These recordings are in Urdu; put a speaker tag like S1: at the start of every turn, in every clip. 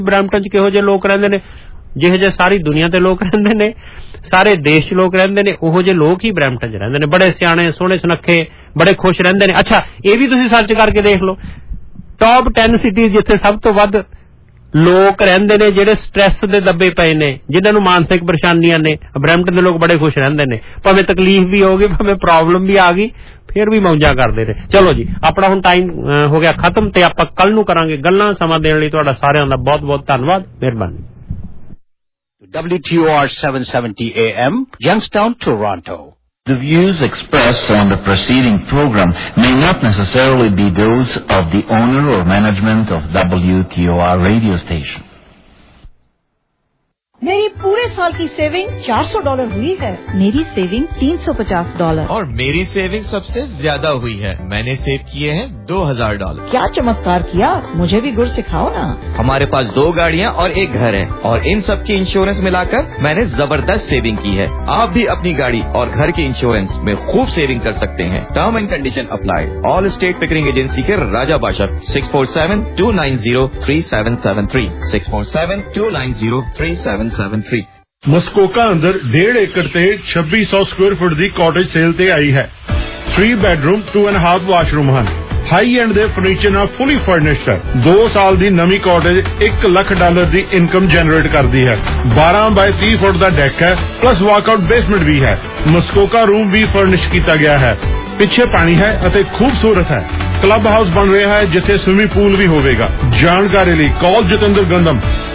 S1: ਬਰੈਂਪਟਨ 'ਚ ਕਿਹੋ ਜਿਹੇ ਲੋਕ ਰਹਿੰਦੇ ਨੇ, ਜਿਹੇ ਜਿਹੇ ਸਾਰੀ ਦੁਨੀਆ ਤੇ ਲੋਕ ਰਹਿੰਦੇ ਨੇ, ਸਾਰੇ ਦੇਸ਼ 'ਚ ਲੋਕ ਰਹਿੰਦੇ ਨੇ, ਉਹੋ ਜਿਹੇ ਲੋਕ ਹੀ ਬਰੈਂਪਟਨ 'ਚ ਰਹਿੰਦੇ ਨੇ, ਬੜੇ ਸਿਆਣੇ, ਸੋਹਣੇ ਸੁਨੱਖੇ, ਬੜੇ ਖੁਸ਼ ਰਹਿੰਦੇ ਨੇ। ਅੱਛਾ, ਇਹ ਵੀ ਤੁਸੀਂ ਸਰਚ ਕਰਕੇ ਦੇਖ ਲਓ, ਟੌਪ 10 ਸਿਟੀਜ਼ ਜਿੱਥੇ ਸਭ ਤੋਂ ਵੱਧ ਲੋਕ ਰਹਿੰਦੇ ਨੇ ਜਿਹੜੇ ਸਟ੍ਰੈਸ ਦੇ ਦੱਬੇ ਪਏ ਨੇ, ਜਿਨ੍ਹਾਂ ਨੂੰ ਮਾਨਸਿਕ ਪਰੇਸ਼ਾਨੀਆਂ ਨੇ, ਬਰੈਂਪਟਨ ਦੇ ਲੋਕ ਬੜੇ ਖੁਸ਼ ਰਹਿੰਦੇ ਨੇ। ਭਾਵੇਂ ਤਕਲੀਫ ਵੀ ਹੋ ਗਈ, ਭਾਵੇਂ ਪ੍ਰੋਬਲਮ ਵੀ ਆ ਗਈ, ਫਿਰ ਵੀ ਮੌਜਾਂ ਕਰਦੇ ਨੇ। ਚਲੋ ਜੀ, ਆਪਣਾ ਹੁਣ ਟਾਈਮ ਹੋ ਗਿਆ ਖਤਮ, ਤੇ ਆਪਾਂ ਕੱਲ ਨੂੰ ਕਰਾਂਗੇ ਗੱਲਾਂ। ਸਮਾਂ ਦੇਣ ਲਈ ਤੁਹਾਡਾ ਸਾਰਿਆਂ ਦਾ ਬਹੁਤ ਬਹੁਤ ਧੰਨਵਾਦ, ਮਿਹਰਬਾਨੀ।
S2: WTOR 770 AM, Youngstown, Toronto.
S3: The views expressed on the preceding program may not necessarily be those of the owner or management of WTOR radio station.
S4: मेरी पूरे साल की सेविंग $400 हुई है।
S5: मेरी सेविंग $350
S6: और मेरी सेविंग सबसे ज्यादा हुई है। मैंने सेव किए हैं $2000।
S4: क्या चमत्कार किया, मुझे भी गुर सिखाओ ना।
S6: हमारे पास 2 गाड़ियाँ और 1 घर है और इन सब की इंश्योरेंस मिलाकर मैंने जबरदस्त सेविंग की है। आप भी अपनी गाड़ी और घर के इंश्योरेंस में खूब सेविंग कर सकते हैं। Term and condition applied. Allstate Pickering agency के राजा बाशक 647-290-3773 647-290-3773।
S7: ਮਸਕੋਕਾ ਅੰਦਰ 1.5 ਏਕੜ ਤੇ 2600 ਸਕੁਅਰ ਫੁੱਟ ਦੀ ਕਾਟੇਜ ਸੇਲ ਤੇ ਆਈ ਹੈ। 3 ਬੈਡਰੂਮ 2.5 ਵਾਸ਼ਰੂਮ ਹਨ। ਹਾਈ ਐਂਡ ਦੇ ਫਰਨੀਚਰ ਨਾਲ ਫੁੱਲੀ ਫਰਨਿਸ਼ਡ ਹੈ। 2 ਸਾਲ ਦੀ ਨਵੀਂ ਕਾਟੇਜ $1 ਲੱਖ ਦੀ ਇਨਕਮ ਜਨਰੇਟ ਕਰਦੀ ਹੈ। 12 ਬਾਈ 30 ਫੁੱਟ ਦਾ ਡੈਕ ਹੈ, ਪਲੱਸ ਵਾਕਆਊਟ ਬੇਸਮੈਂਟ ਵੀ ਹੈ। ਮਸਕੋਕਾ ਰੂਮ ਵੀ ਫਰਨਿਸ਼ ਕੀਤਾ ਗਿਆ ਹੈ। ਪਿੱਛੇ ਪਾਣੀ ਹੈ ਅਤੇ ਖੂਬਸੂਰਤ ਹੈ। ਕਲੱਬ ਹਾਊਸ ਬਣ ਰਿਹਾ ਹੈ ਜਿੱਥੇ ਸਵਿਮਿੰਗ ਪੂਲ ਵੀ ਹੋਵੇਗਾ। ਜਾਣਕਾਰੀ ਲਈ ਕਾਲ ਜਤਿੰਦਰ ਗੰਦਮ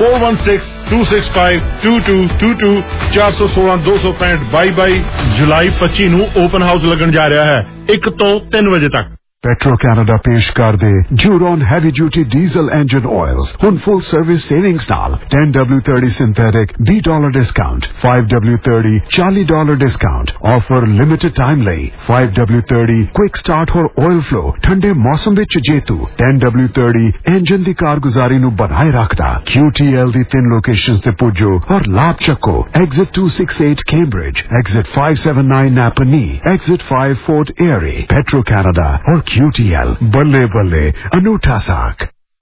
S7: 4162652222 416-265 22 ਜੁਲਾਈ 25 ਨੂੰ ਓਪਨ ਹਾਊਸ ਲੱਗਣ ਜਾ ਰਿਹਾ ਹੈ 1 ਤੋਂ 3 ਵਜੇ ਤੱਕ।
S8: پیٹرو کینیڈا پیش کر دے جورون heavy duty diesel engine oils ہن فل سروس سیونگز نال $10W30 synthetic $20 discount $5W30 $40 discount offer limited time لئی $5W30 کوئک سٹارٹ اور آئل فلو ٹھنڈے موسم وچ جیتو $10W30 انجن دی کارگزاری نو بنائے رکھدا QTL دی 3 لوکیشنز تے پجو اور لاب چکو exit 268 Cambridge exit 579 Napanee exit 5 Fort Erie Petro Canada اور QTL ਬੱਲੇ ਬੱਲੇ ਅਨੂਠਾ ਸਾਖ।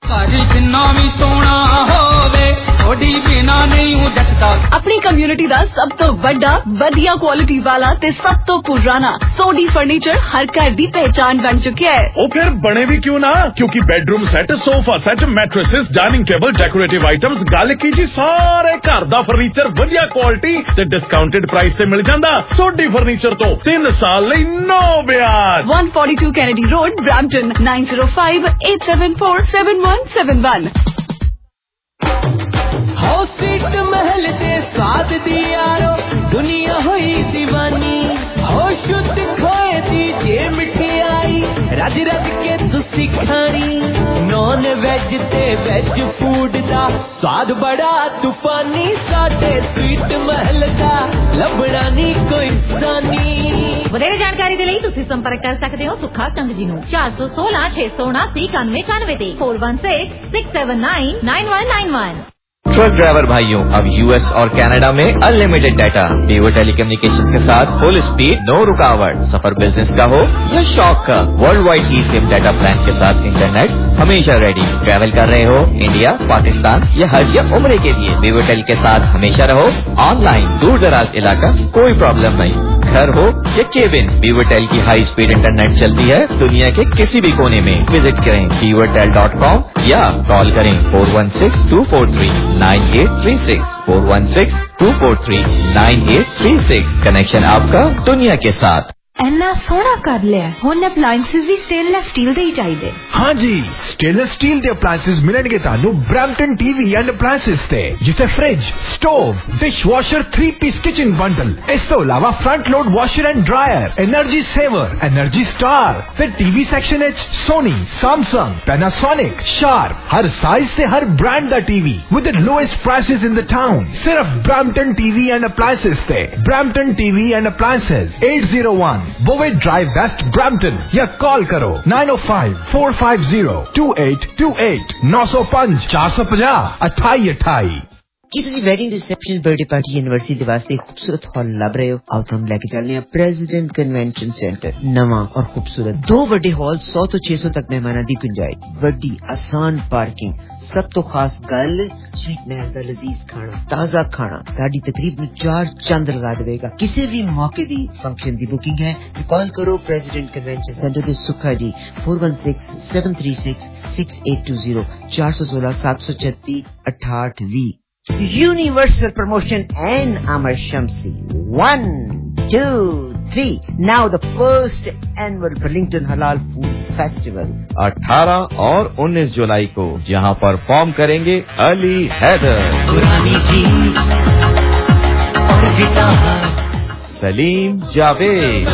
S5: अपनी कम्युनिटी दा सब तो बड़ा वधिया क्वालिटी वाला ते सब तो पुराना सोडी फर्नीचर हर घर दी पहचान बन चुका है।
S7: ਉਹ ਫਿਰ ਬਣੇ ਵੀ ਕਿਉਂ ਨਾ, ਕਿਉਂਕਿ bedroom set, sofa set, mattresses, dining table, decorative items, ਗੱਲ ਕੀ ਜੀ ਸਾਰੇ ਘਰ ਦਾ ਫਰਨੀਚਰ ਵਧੀਆ ਕੁਆਲਿਟੀ ਤੇ ਡਿਸਕਾਊਂਟਡ ਪ੍ਰਾਈਸ ਤੇ ਮਿਲ ਜਾਂਦਾ। ਸੋਡੀ ਫਰਨੀਚਰ ਤੋਂ 3 ਸਾਲ ਲਈ ਨੋ ਵਿਆਜ।
S5: 142 Kennedy Road, Brampton 9058747171।
S9: House sweet महल दे स्वाद दी यारो दुनिया हुई दीवानी। हो शुद्ध खोए दी जे मिठाई रज रज के तुसी खानी। नॉन वेज ते वेज फूड दा स्वाद बड़ा तूफानी। साडे स्वीट महल दा लभड़ा नी कोई सानी।
S5: ਵਧੇਰੇ ਜਾਣਕਾਰੀ ਦੇ ਲਈ ਤੁਸੀਂ ਸੰਪਰਕ ਕਰ ਸਕਦੇ ਹੋ ਸੁੱਖਾ ਕੰਗ ਜੀ ਨੂੰ 416 679 9191 ਤੇ 4166799191।
S6: ट्रक ड्राइवर भाइयों, अब US और कनाडा में अनलिमिटेड डाटा, वीवो टेलीकम्युनिकेशंस के साथ फुल स्पीड, नो रुकावट। सफर बिजनेस का हो या शौक का, worldwide e SIM data plan के साथ इंटरनेट हमेशा रेडी। ट्रैवल कर रहे हो इंडिया, पाकिस्तान या हज या उम्रे के लिए, वीवो टेल के साथ हमेशा रहो ऑनलाइन। दूर दराज इलाका कोई प्रॉब्लम नहीं, घर हो या केबिन, वीवो टेल की हाई स्पीड इंटरनेट चलती है दुनिया के किसी भी कोने में। विजिट करें vivotel.com या कॉल करें 4162439836 4162439836। कनेक्शन आपका दुनिया के साथ।
S5: ਇੰਨਾ ਸੋਹਣਾ ਕਰ ਲਿਆ, ਹੁਣ ਅਪਲਾਈਐਂਸਸ ਵੀ ਸਟੇਨਲੈਸ ਸਟੀਲ ਦੇ ਹੀ ਚਾਹੀਦੇ।
S10: हाँ जी, स्टेनलेस स्टील ਦੇ ਅਪਲਾਈਐਂਸਸ ਮਿਲਣਗੇ ਤੁਹਾਨੂੰ ਬ੍ਰੈਂਪਟਨ ਟੀਵੀ ਐਂਡ ਅਪਲਾਈਐਂਸਸ ਤੇ, ਜਿੱਥੇ fridge, stove, dishwasher, 3 piece kitchen bundle, ਇਸ ਤੋਂ ਇਲਾਵਾ front load washer and dryer, energy saver, energy star ਤੇ ਟੀਵੀ ਸੈਕਸ਼ਨ ਵਿੱਚ ਸੋਨੀ, ਸੈਮਸੰਗ, ਪੈਨਾਸੋਨਿਕ, ਸ਼ਾਰਪ, ਹਰ ਸਾਈਜ਼ ਤੇ ਹਰ ਬ੍ਰਾਂਡ ਦਾ TV with the lowest prices in the town। ਸਿਰਫ ਬ੍ਰੈਂਪਟਨ ਟੀਵੀ ਐਂਡ ਅਪਲਾਈਐਂਸਸ ਤੇ। Brampton TV and appliances 801 Bovey Drive West, Brampton, या कॉल करो 905-450-2828 905 450 2828।
S11: ਕੀ ਤੁਸੀਂ wedding reception birthday party university ਦੇ ਵਾਸਤੇ ਖੂਬਸੂਰਤ ਹਾਲ ਲੱਭ ਰਹੇ ਹੋ? ਆਓ ਤੁਹਾਨੂੰ ਲੈ ਕੇ ਚੱਲਦੇ ਹਾਂ ਪ੍ਰੈਜ਼ੀਡੈਂਟ ਕਨਵੈਨਸ਼ਨ ਸੈਂਟਰ, ਨਵਾਂ ਔਰ ਖੂਬਸੂਰਤ 2 ਵੱਡੇ ਹਾਲ, 100 ਤੋਂ 600 ਤੱਕ ਮਹਿਮਾਨਾਂ ਦੀ ਗੁੰਜਾਇਸ਼, ਵੱਡੀ ਆਸਾਨ ਪਾਰਕਿੰਗ, ਸਭ ਤੋਂ ਖਾਸ ਗੱਲ ਸਵੀਟ ਮਹਿਲ ਦਾ ਲਜ਼ੀਜ਼ ਖਾਣਾ, ਤਾਜ਼ਾ ਖਾਣਾ ਤੁਹਾਡੀ ਤਕਰੀਬ ਨੂੰ 4 ਚੰਦ ਲਗਾ ਦੇਵੇਗਾ। ਕਿਸੇ ਵੀ ਮੌਕੇ ਦੀ ਫੰਕਸ਼ਨ ਦੀ ਬੁਕਿੰਗ ਹੈ تو کال کرو پریزیڈنٹ کنونشن سینٹر کے سکھا جی 4167366820 416 736 6820 universal promotion and Aamir Shamsi 1 2 3 Now the first annual Burlington Halal Food Festival
S6: 18 اور 19 جولائی کو جہاں پرفارم کریں گے علی حیدر، سلیم جاوید۔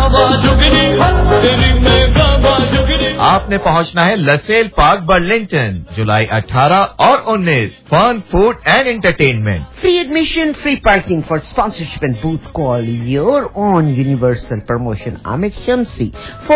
S6: آپ نے پہنچنا ہے لسیل پارک برلنگٹن جولائی 18 اور 19۔ Fun, food and entertainment,
S11: free admission, free parking. For sponsorship and booth, call your own Universal Promotion Ahmed Shamsi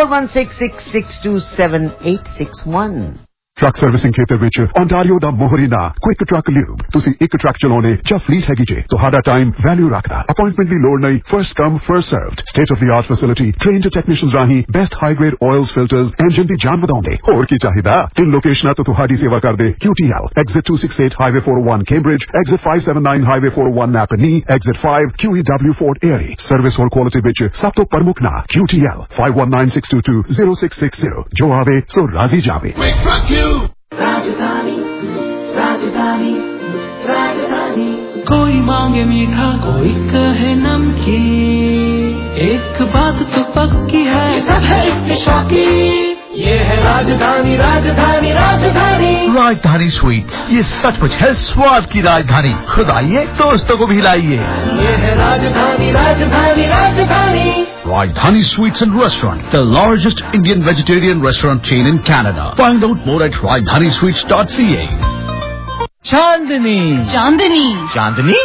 S11: 4166627861.
S8: Truck servicing ਖੇਤਰ ਵਿੱਚ ਓਨਟਾਰੀਓ ਦਾ ਮੋਹਰੀਨਾ ਕੁਇਕ ਟਰੱਕ ਲਿਊਬ। ਤੁਸੀਂ ਇੱਕ ਟਰੱਕ ਚਲਾਉਣੇ ਜਾਂ ਫਲੀਟ ਹੈਗੀ ਜੇ, ਤੁਹਾਡਾ ਟਾਈਮ ਵੈਲਿਊ ਰੱਖਦਾ। ਅਪਾਇੰਟਮੈਂਟ ਦੀ ਲੋੜ ਨਹੀਂ, first come first served. State of the art facility, trained technicians ਰਾਹੀਂ best high grade oils filters, engine ਦੀ ਜਾਨ ਵਧਾਉਂਦੇ। ਹੋਰ ਕੀ ਚਾਹੀਦਾ? 3 ਲੋਕੇਸ਼ਨਾਂ ਤੋਂ ਤੁਹਾਡੀ ਸੇਵਾ ਕਰਦੇ QTL, exit 268 highway 401 Cambridge, exit 579 highway 401 Napanee, exit 5 QEW Fort Erie. Service ਹੋਰ ਕੁਆਲਿਟੀ ਵਿੱਚ ਸਭ ਤੋਂ ਪ੍ਰਮੁੱਖ ਨਾਂ QTL 5196220660। ਜੋ ਆਵੇ ਸੋ ਰਾਜ਼ੀ ਜਾਵੇ।
S9: राजधानी राजधानी राजधानी, कोई मांगे मीठा कोई कहे नमकीन, एक बात तो पक्की है ये सब है इसके शौकीन, ये है राजधानी राजधानी राजधानी।
S10: राजधानी स्वीट्स, ये सचमुच है स्वाद की राजधानी। खुद आइए, दोस्तों को भी लाइए।
S9: ये है राजधानी राजधानी राजधानी।
S10: Rajdhani Sweets and Restaurant, the largest Indian vegetarian restaurant chain in Canada. Find out more at rajdhanisweets.ca.
S9: Chandni
S5: Chandni
S6: Chandni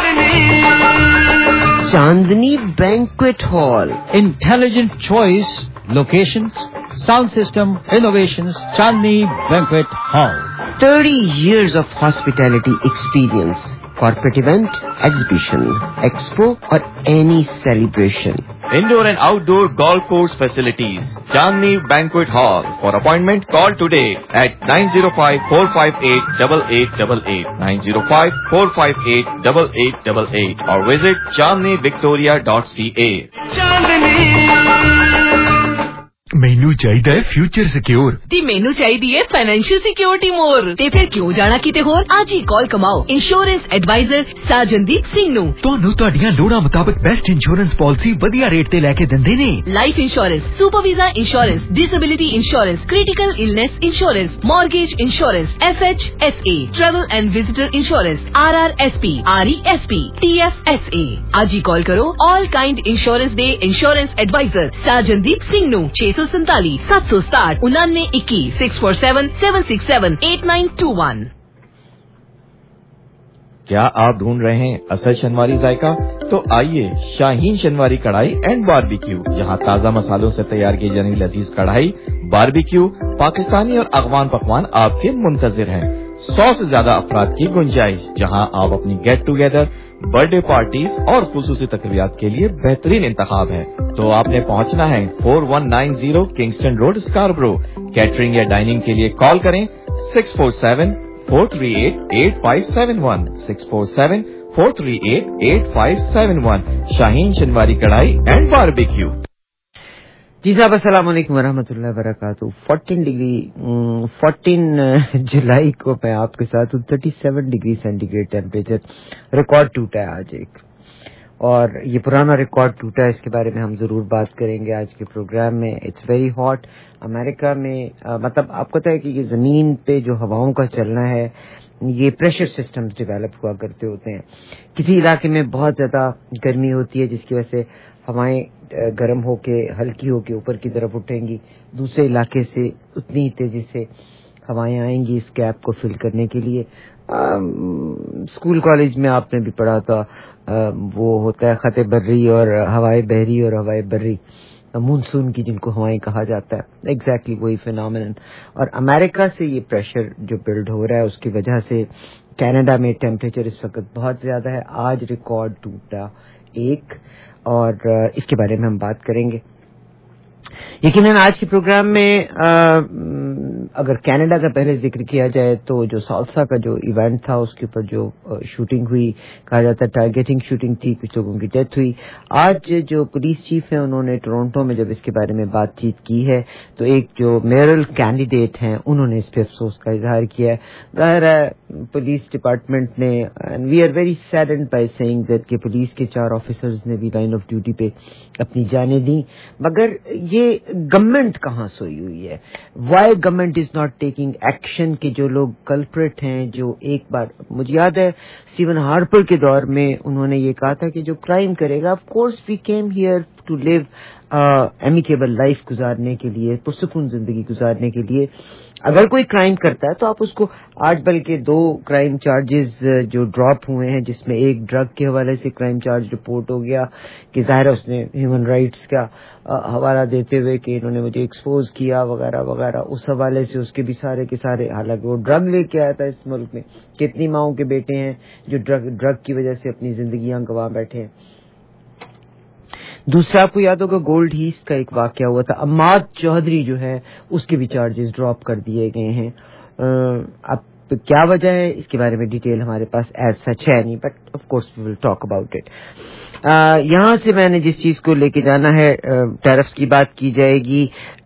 S11: Chandni Banquet Hall.
S2: Intelligent choice, locations, sound system, innovations, Chandni Banquet Hall.
S11: 30 years of hospitality experience. Corporate event, exhibition, expo or any celebration.
S6: Indoor and outdoor golf course facilities. Chandni Banquet Hall. For appointment, call today at 905-458-8888, 905-458-8888 or visit chandnivictoria.ca.
S10: ਮੈਨੂੰ ਚਾਹੀਦਾ ਹੈ ਫਿਊਚਰ ਸਿਕਿਉਰ
S5: ਤੇ ਮੈਨੂੰ ਚਾਹੀਦੀ ਹੈ ਫਾਈਨੈਂਸ਼ੀਅਲ ਸਿਕਿਉਰਿਟੀ ਮੋਰ। ਤੇ ਫਿਰ ਕਿਉਂ ਜਾਣਾ ਕਿਤੇ ਹੋਰ? ਅੱਜ ਹੀ ਕਾਲ ਕਮਾਓ ਇੰਸ਼ੋਰੈਂਸ ਐਡਵਾਈਜ਼ਰ ਸਾਜਨਦੀਪ ਸਿੰਘ ਨੂੰ।
S10: ਤੁਹਾਨੂੰ ਤੁਹਾਡੀਆਂ ਲੋੜਾਂ ਮੁਤਾਬਕ ਬੈਸਟ ਇੰਸ਼ੋਰੈਂਸ ਪਾਲਿਸੀ ਵਧੀਆ ਰੇਟ ਤੇ ਲੈ ਕੇ ਦਿੰਦੇ ਨੇ।
S5: Life insurance, super visa insurance, disability insurance, critical illness insurance, mortgage insurance, FHSA, travel and visitor insurance, RRSP, RESP, TFSA। ਅੱਜ ਹੀ ਕਾਲ ਕਰੋ ਆਲ ਕਾਈਂਡ ਇੰਸ਼ੋਰੈਂਸ ਦੇ ਇੰਸ਼ੋਰੈਂਸ ਐਡਵਾਈਜ਼ਰ ਸਾਜਨਦੀਪ ਸਿੰਘ ਨੂੰ 647 767 9921 647 767 8921।
S6: کیا آپ ڈھونڈ رہے ہیں اصل شنواری ذائقہ؟ تو آئیے شاہین شنواری کڑھائی اینڈ باربیکیو، جہاں تازہ مسالوں سے تیار کی جانی لذیذ کڑھائی، باربیکیو، پاکستانی اور افغان پکوان آپ کے منتظر ہیں۔ 100 سے زیادہ افراد کی گنجائش، جہاں آپ اپنی get together, birthday parties اور خصوصی تقریبات کے لیے بہترین انتخاب ہے۔ تو آپ نے پہنچنا ہے 4190 کنگسٹن روڈ، اسکاربرو۔ کیٹرنگ یا ڈائننگ کے لیے کال کریں 647-438-8571 647-438-8571۔ شاہین شنواری کڑھائی اینڈ باربیکیو۔
S11: جی صاحب السلام علیکم ورحمۃ اللہ وبرکاتہ۔ 14 جولائی کو میں آپ کے ساتھ 37 degree centigrade temperature record ٹوٹا ہے آج ایک، اور یہ پرانا ریکارڈ ٹوٹا ہے، اس کے بارے میں ہم ضرور بات کریں گے آج کے پروگرام میں۔ It's very hot. امریکہ میں مطلب آپ کو پتہ ہے کہ یہ زمین پہ جو ہواؤں کا چلنا ہے، یہ پریشر سسٹمز ڈیولپ ہوا کرتے ہوتے ہیں۔ کسی علاقے میں بہت زیادہ گرمی ہوتی ہے جس کی وجہ سے ہوائیں گرم ہو کے ہلکی ہو کے اوپر کی طرف اٹھیں گی، دوسرے علاقے سے اتنی تیزی سے ہوائیں آئیں گی اس گیپ کو فل کرنے کے لیے۔ اسکول کالج میں آپ نے بھی پڑھا تھا، وہ ہوتا ہے خط بری اور ہوائے بحری اور ہوائے بری، مونسون کی جن کو ہوائیں کہا جاتا ہے، ایگزیکٹلی وہی فینومینن۔ اور امریکہ سے یہ پریشر جو بلڈ ہو رہا ہے اس کی وجہ سے کینیڈا میں ٹیمپریچر اس وقت بہت زیادہ ہے. آج ریکارڈ ٹوٹا 1 اور اس کے بارے میں ہم بات کریں گے. یقیناً آج کے پروگرام میں اگر کینیڈا کا پہلے ذکر کیا جائے تو جو سالسا کا جو ایونٹ تھا اس کے اوپر جو شوٹنگ ہوئی, کہا جاتا ہے ٹارگیٹنگ شوٹنگ تھی, کچھ لوگوں کی ڈیتھ ہوئی. آج جو پولیس چیف ہیں انہوں نے ٹورنٹو میں جب اس کے بارے میں بات چیت کی ہے تو ایک جو میئرل کینڈیڈیٹ ہیں انہوں نے اس پہ افسوس کا اظہار کیا ہے. ظاہر ہے پولیس ڈپارٹمنٹ نے, and we are very saddened by seeing that کہ پولیس کے 4 آفیسرز نے بھی لائن آف ڈیوٹی پہ اپنی جانیں دیں, مگر یہ گورنمنٹ کہاں سوئی ہوئی ہے؟ Why government is not taking action کہ جو لوگ کلپریٹ ہیں, جو ایک بار مجھے یاد ہے اسٹیون ہارپر کے دور میں انہوں نے یہ کہا تھا کہ جو کرائم کرے گا, of course we came here to live amicable life گزارنے کے لیے, پرسکون زندگی گزارنے کے لیے. اگر کوئی کرائم کرتا ہے تو آپ اس کو, آج بلکہ 2 کرائم چارجز جو ڈراپ ہوئے ہیں جس میں ایک ڈرگ کے حوالے سے کرائم چارج رپورٹ ہو گیا کہ ظاہر اس نے ہیومن رائٹس کا حوالہ دیتے ہوئے کہ انہوں نے مجھے ایکسپوز کیا وغیرہ وغیرہ, اس حوالے سے اس کے بھی سارے کے سارے, حالانکہ وہ ڈرگ لے کے آیا تھا اس ملک میں. کتنی ماؤں کے بیٹے ہیں جو ڈرگ کی وجہ سے اپنی زندگیاں گنوا بیٹھے ہیں. دوسرا آپ کو یاد ہوگا گولڈ ہیسٹ کا ایک واقعہ ہوا تھا, عماد چودھری جو ہے اس کے بھی چارجز ڈراپ کر دیے گئے ہیں. اب کیا وجہ ہے اس کے بارے میں ڈیٹیل ہمارے پاس ایز سچ ہے نہیں, but of course we will talk about it. یہاں سے میں نے جس چیز کو لے کے جانا ہے, ٹیرفس کی بات کی جائے گی.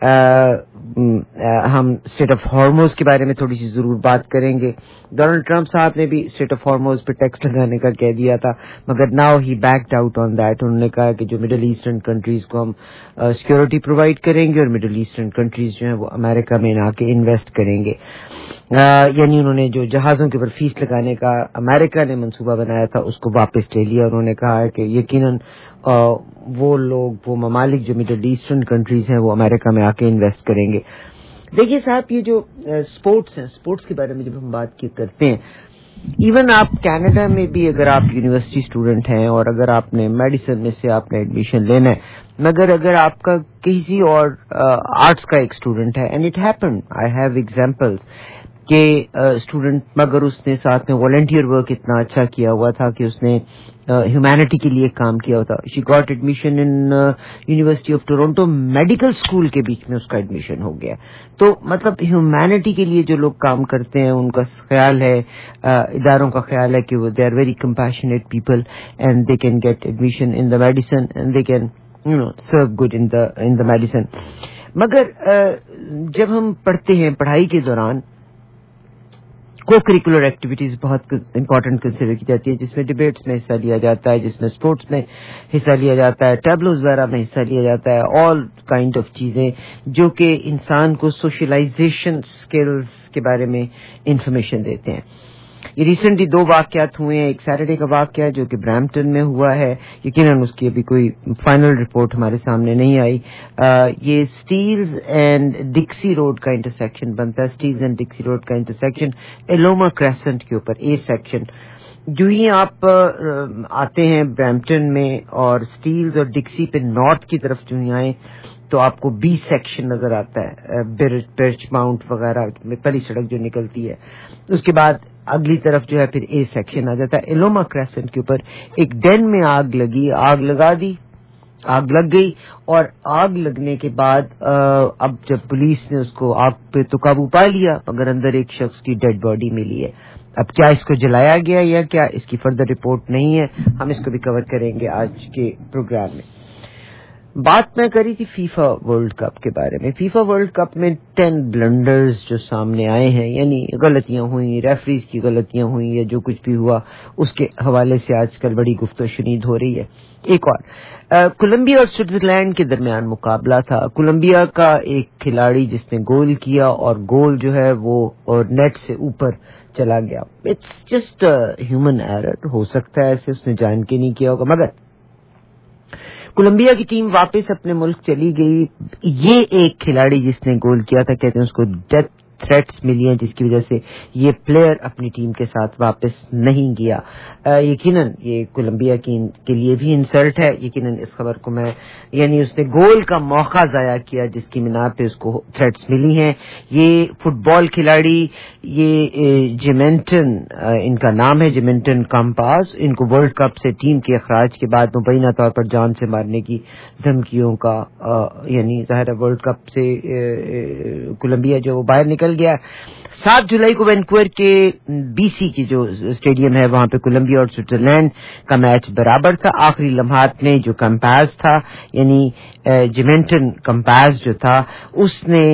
S11: ہم اسٹریٹ آف ہارموز کے بارے میں تھوڑی سی ضرور بات کریں گے. ڈونلڈ ٹرمپ صاحب نے بھی اسٹریٹ آف ہارموز پہ ٹیکس لگانے کا کہہ دیا تھا, مگر now he backed out on that. انہوں نے کہا کہ جو مڈل ایسٹرن کنٹریز کو ہم سیکورٹی پرووائڈ کریں گے اور مڈل ایسٹرن کنٹریز جو ہیں وہ امریکہ میں آ کے انویسٹ کریں گے. یعنی انہوں نے جو جہازوں کے اوپر فیس لگانے کا امریکہ نے منصوبہ بنایا تھا اس کو واپس لے لیا. انہوں نے کہا ہے کہ یقیناً وہ لوگ, وہ ممالک جو مڈل ایسٹرن کنٹریز ہیں وہ امریکہ میں آ کے انویسٹ کریں گے. دیکھیے صاحب, یہ جو اسپورٹس ہیں, اسپورٹس کے بارے میں جب ہم بات کرتے ہیں, ایون آپ کینیڈا میں بھی اگر آپ یونیورسٹی اسٹوڈنٹ ہیں اور اگر آپ نے میڈیسن میں سے آپ نے ایڈمیشن لینا ہے, مگر اگر آپ کا کسی اور آرٹس کا ایک اسٹوڈنٹ ہے, and it happen, I have examples کہ اسٹوڈنٹ, مگر اس نے ساتھ میں والنٹیئر ورک اتنا اچھا کیا ہوا تھا کہ اس نے ہیومینٹی کے لیے کام کیا ہوتا. She got admission in University of Toronto medical school کے بیچ میں اس کا ایڈمیشن ہو گیا. تو مطلب ہیومینٹی کے لیے جو لوگ کام کرتے ہیں ان کا خیال ہے, اداروں کا خیال ہے کہ وہ they are very compassionate people and they can get admission in the medicine and they can serve good in the medicine. مگر جب ہم پڑھتے ہیں, پڑھائی کے دوران کو کریکولر ایکٹیویٹیز بہت امپورٹنٹ کنسیڈر کی جاتی ہے, جس میں ڈبیٹس میں حصہ لیا جاتا ہے, جس میں اسپورٹس میں حصہ لیا جاتا ہے, ٹیبلوز وغیرہ میں حصہ لیا جاتا ہے, آل کائنڈ آف چیزیں جو کہ انسان کو سوشلائزیشن اسکلز کے بارے میں انفارمیشن دیتے ہیں. یہ ریسنٹلی 2 واقعات ہوئے ہیں. ایک سیٹرڈے کا واقعہ جو کہ برامپٹن میں ہوا ہے, یقیناً اس کی ابھی کوئی فائنل رپورٹ ہمارے سامنے نہیں آئی. یہ اسٹیلز اینڈ ڈکسی روڈ کا انٹرسیکشن بنتا ہے, اسٹیلز اینڈ ڈکسی روڈ کا انٹرسیکشن ایلوما کریسنٹ کے اوپر, اے سیکشن. جو ہی آپ آتے ہیں برامپٹن میں اور اسٹیلز اور ڈکسی پہ نارتھ کی طرف جو ہی آئیں تو آپ کو بی سیکشن نظر آتا ہے, برچ ماؤنٹ وغیرہ میں پہلی سڑک جو نکلتی ہے. اس کے بعد اگلی طرف جو ہے پھر اے سیکشن آ جاتا ہے. ایلوما کریسنٹ کے اوپر ایک ڈین میں آگ لگی, آگ لگا دی, آگ لگ گئی, اور آگ لگنے کے بعد اب جب پولیس نے اس کو آگ پہ تو قابو پا لیا, مگر اندر ایک شخص کی ڈیڈ باڈی ملی ہے. اب کیا اس کو جلایا گیا یا کیا, اس کی فردر رپورٹ نہیں ہے. ہم اس کو بھی کور کریں گے آج کے پروگرام میں. بات میں کری تھی فیفا ورلڈ کپ کے بارے میں. فیفا ورلڈ کپ میں 10 بلنڈرز جو سامنے آئے ہیں, یعنی غلطیاں ہوئیں, ریفریز کی غلطیاں ہوئیں یا جو کچھ بھی ہوا, اس کے حوالے سے آج کل بڑی گفت و شنید ہو رہی ہے. ایک اور کولمبیا اور سوئٹزرلینڈ کے درمیان مقابلہ تھا. کولمبیا کا ایک کھلاڑی جس نے گول کیا اور گول جو ہے وہ اور نیٹ سے اوپر چلا گیا. اٹس جسٹ ہیومن ایرر, ہو سکتا ہے ایسے اس نے جان کے نہیں کیا ہوگا. مگر کولمبیا کی ٹیم واپس اپنے ملک چلی گئی. یہ ایک کھلاڑی جس نے گول کیا تھا, کہتے ہیں اس کو ڈیتھ تھریٹس ملی ہیں جس کی وجہ سے یہ پلیئر اپنی ٹیم کے ساتھ واپس نہیں گیا. یقیناً یہ کولمبیا کے لیے بھی انسلٹ ہے. یقیناً اس خبر کو میں یعنی اس نے گول کا موقع ضائع کیا جس کی بنا پہ اس کو تھریٹس ملی ہیں. یہ فٹ بال کھلاڑی یہ جیمنٹن ان کا نام ہے, جیمنٹن کمپاس, ان کو ورلڈ کپ سے ٹیم کے اخراج کے بعد مبینہ طور پر جان سے مارنے کی دھمکیوں کا یعنی ظاہر ہے ورلڈ کپ سے کولمبیا جو باہر نکل گیا. 7 جولائی کو وینکوور کے BC کی جو اسٹیڈیم ہے وہاں پہ کولمبیا اور سوئٹزرلینڈ کا میچ برابر تھا. آخری لمحات میں جو کمپاس تھا یعنی جیمنٹن کمپاس جو تھا اس نے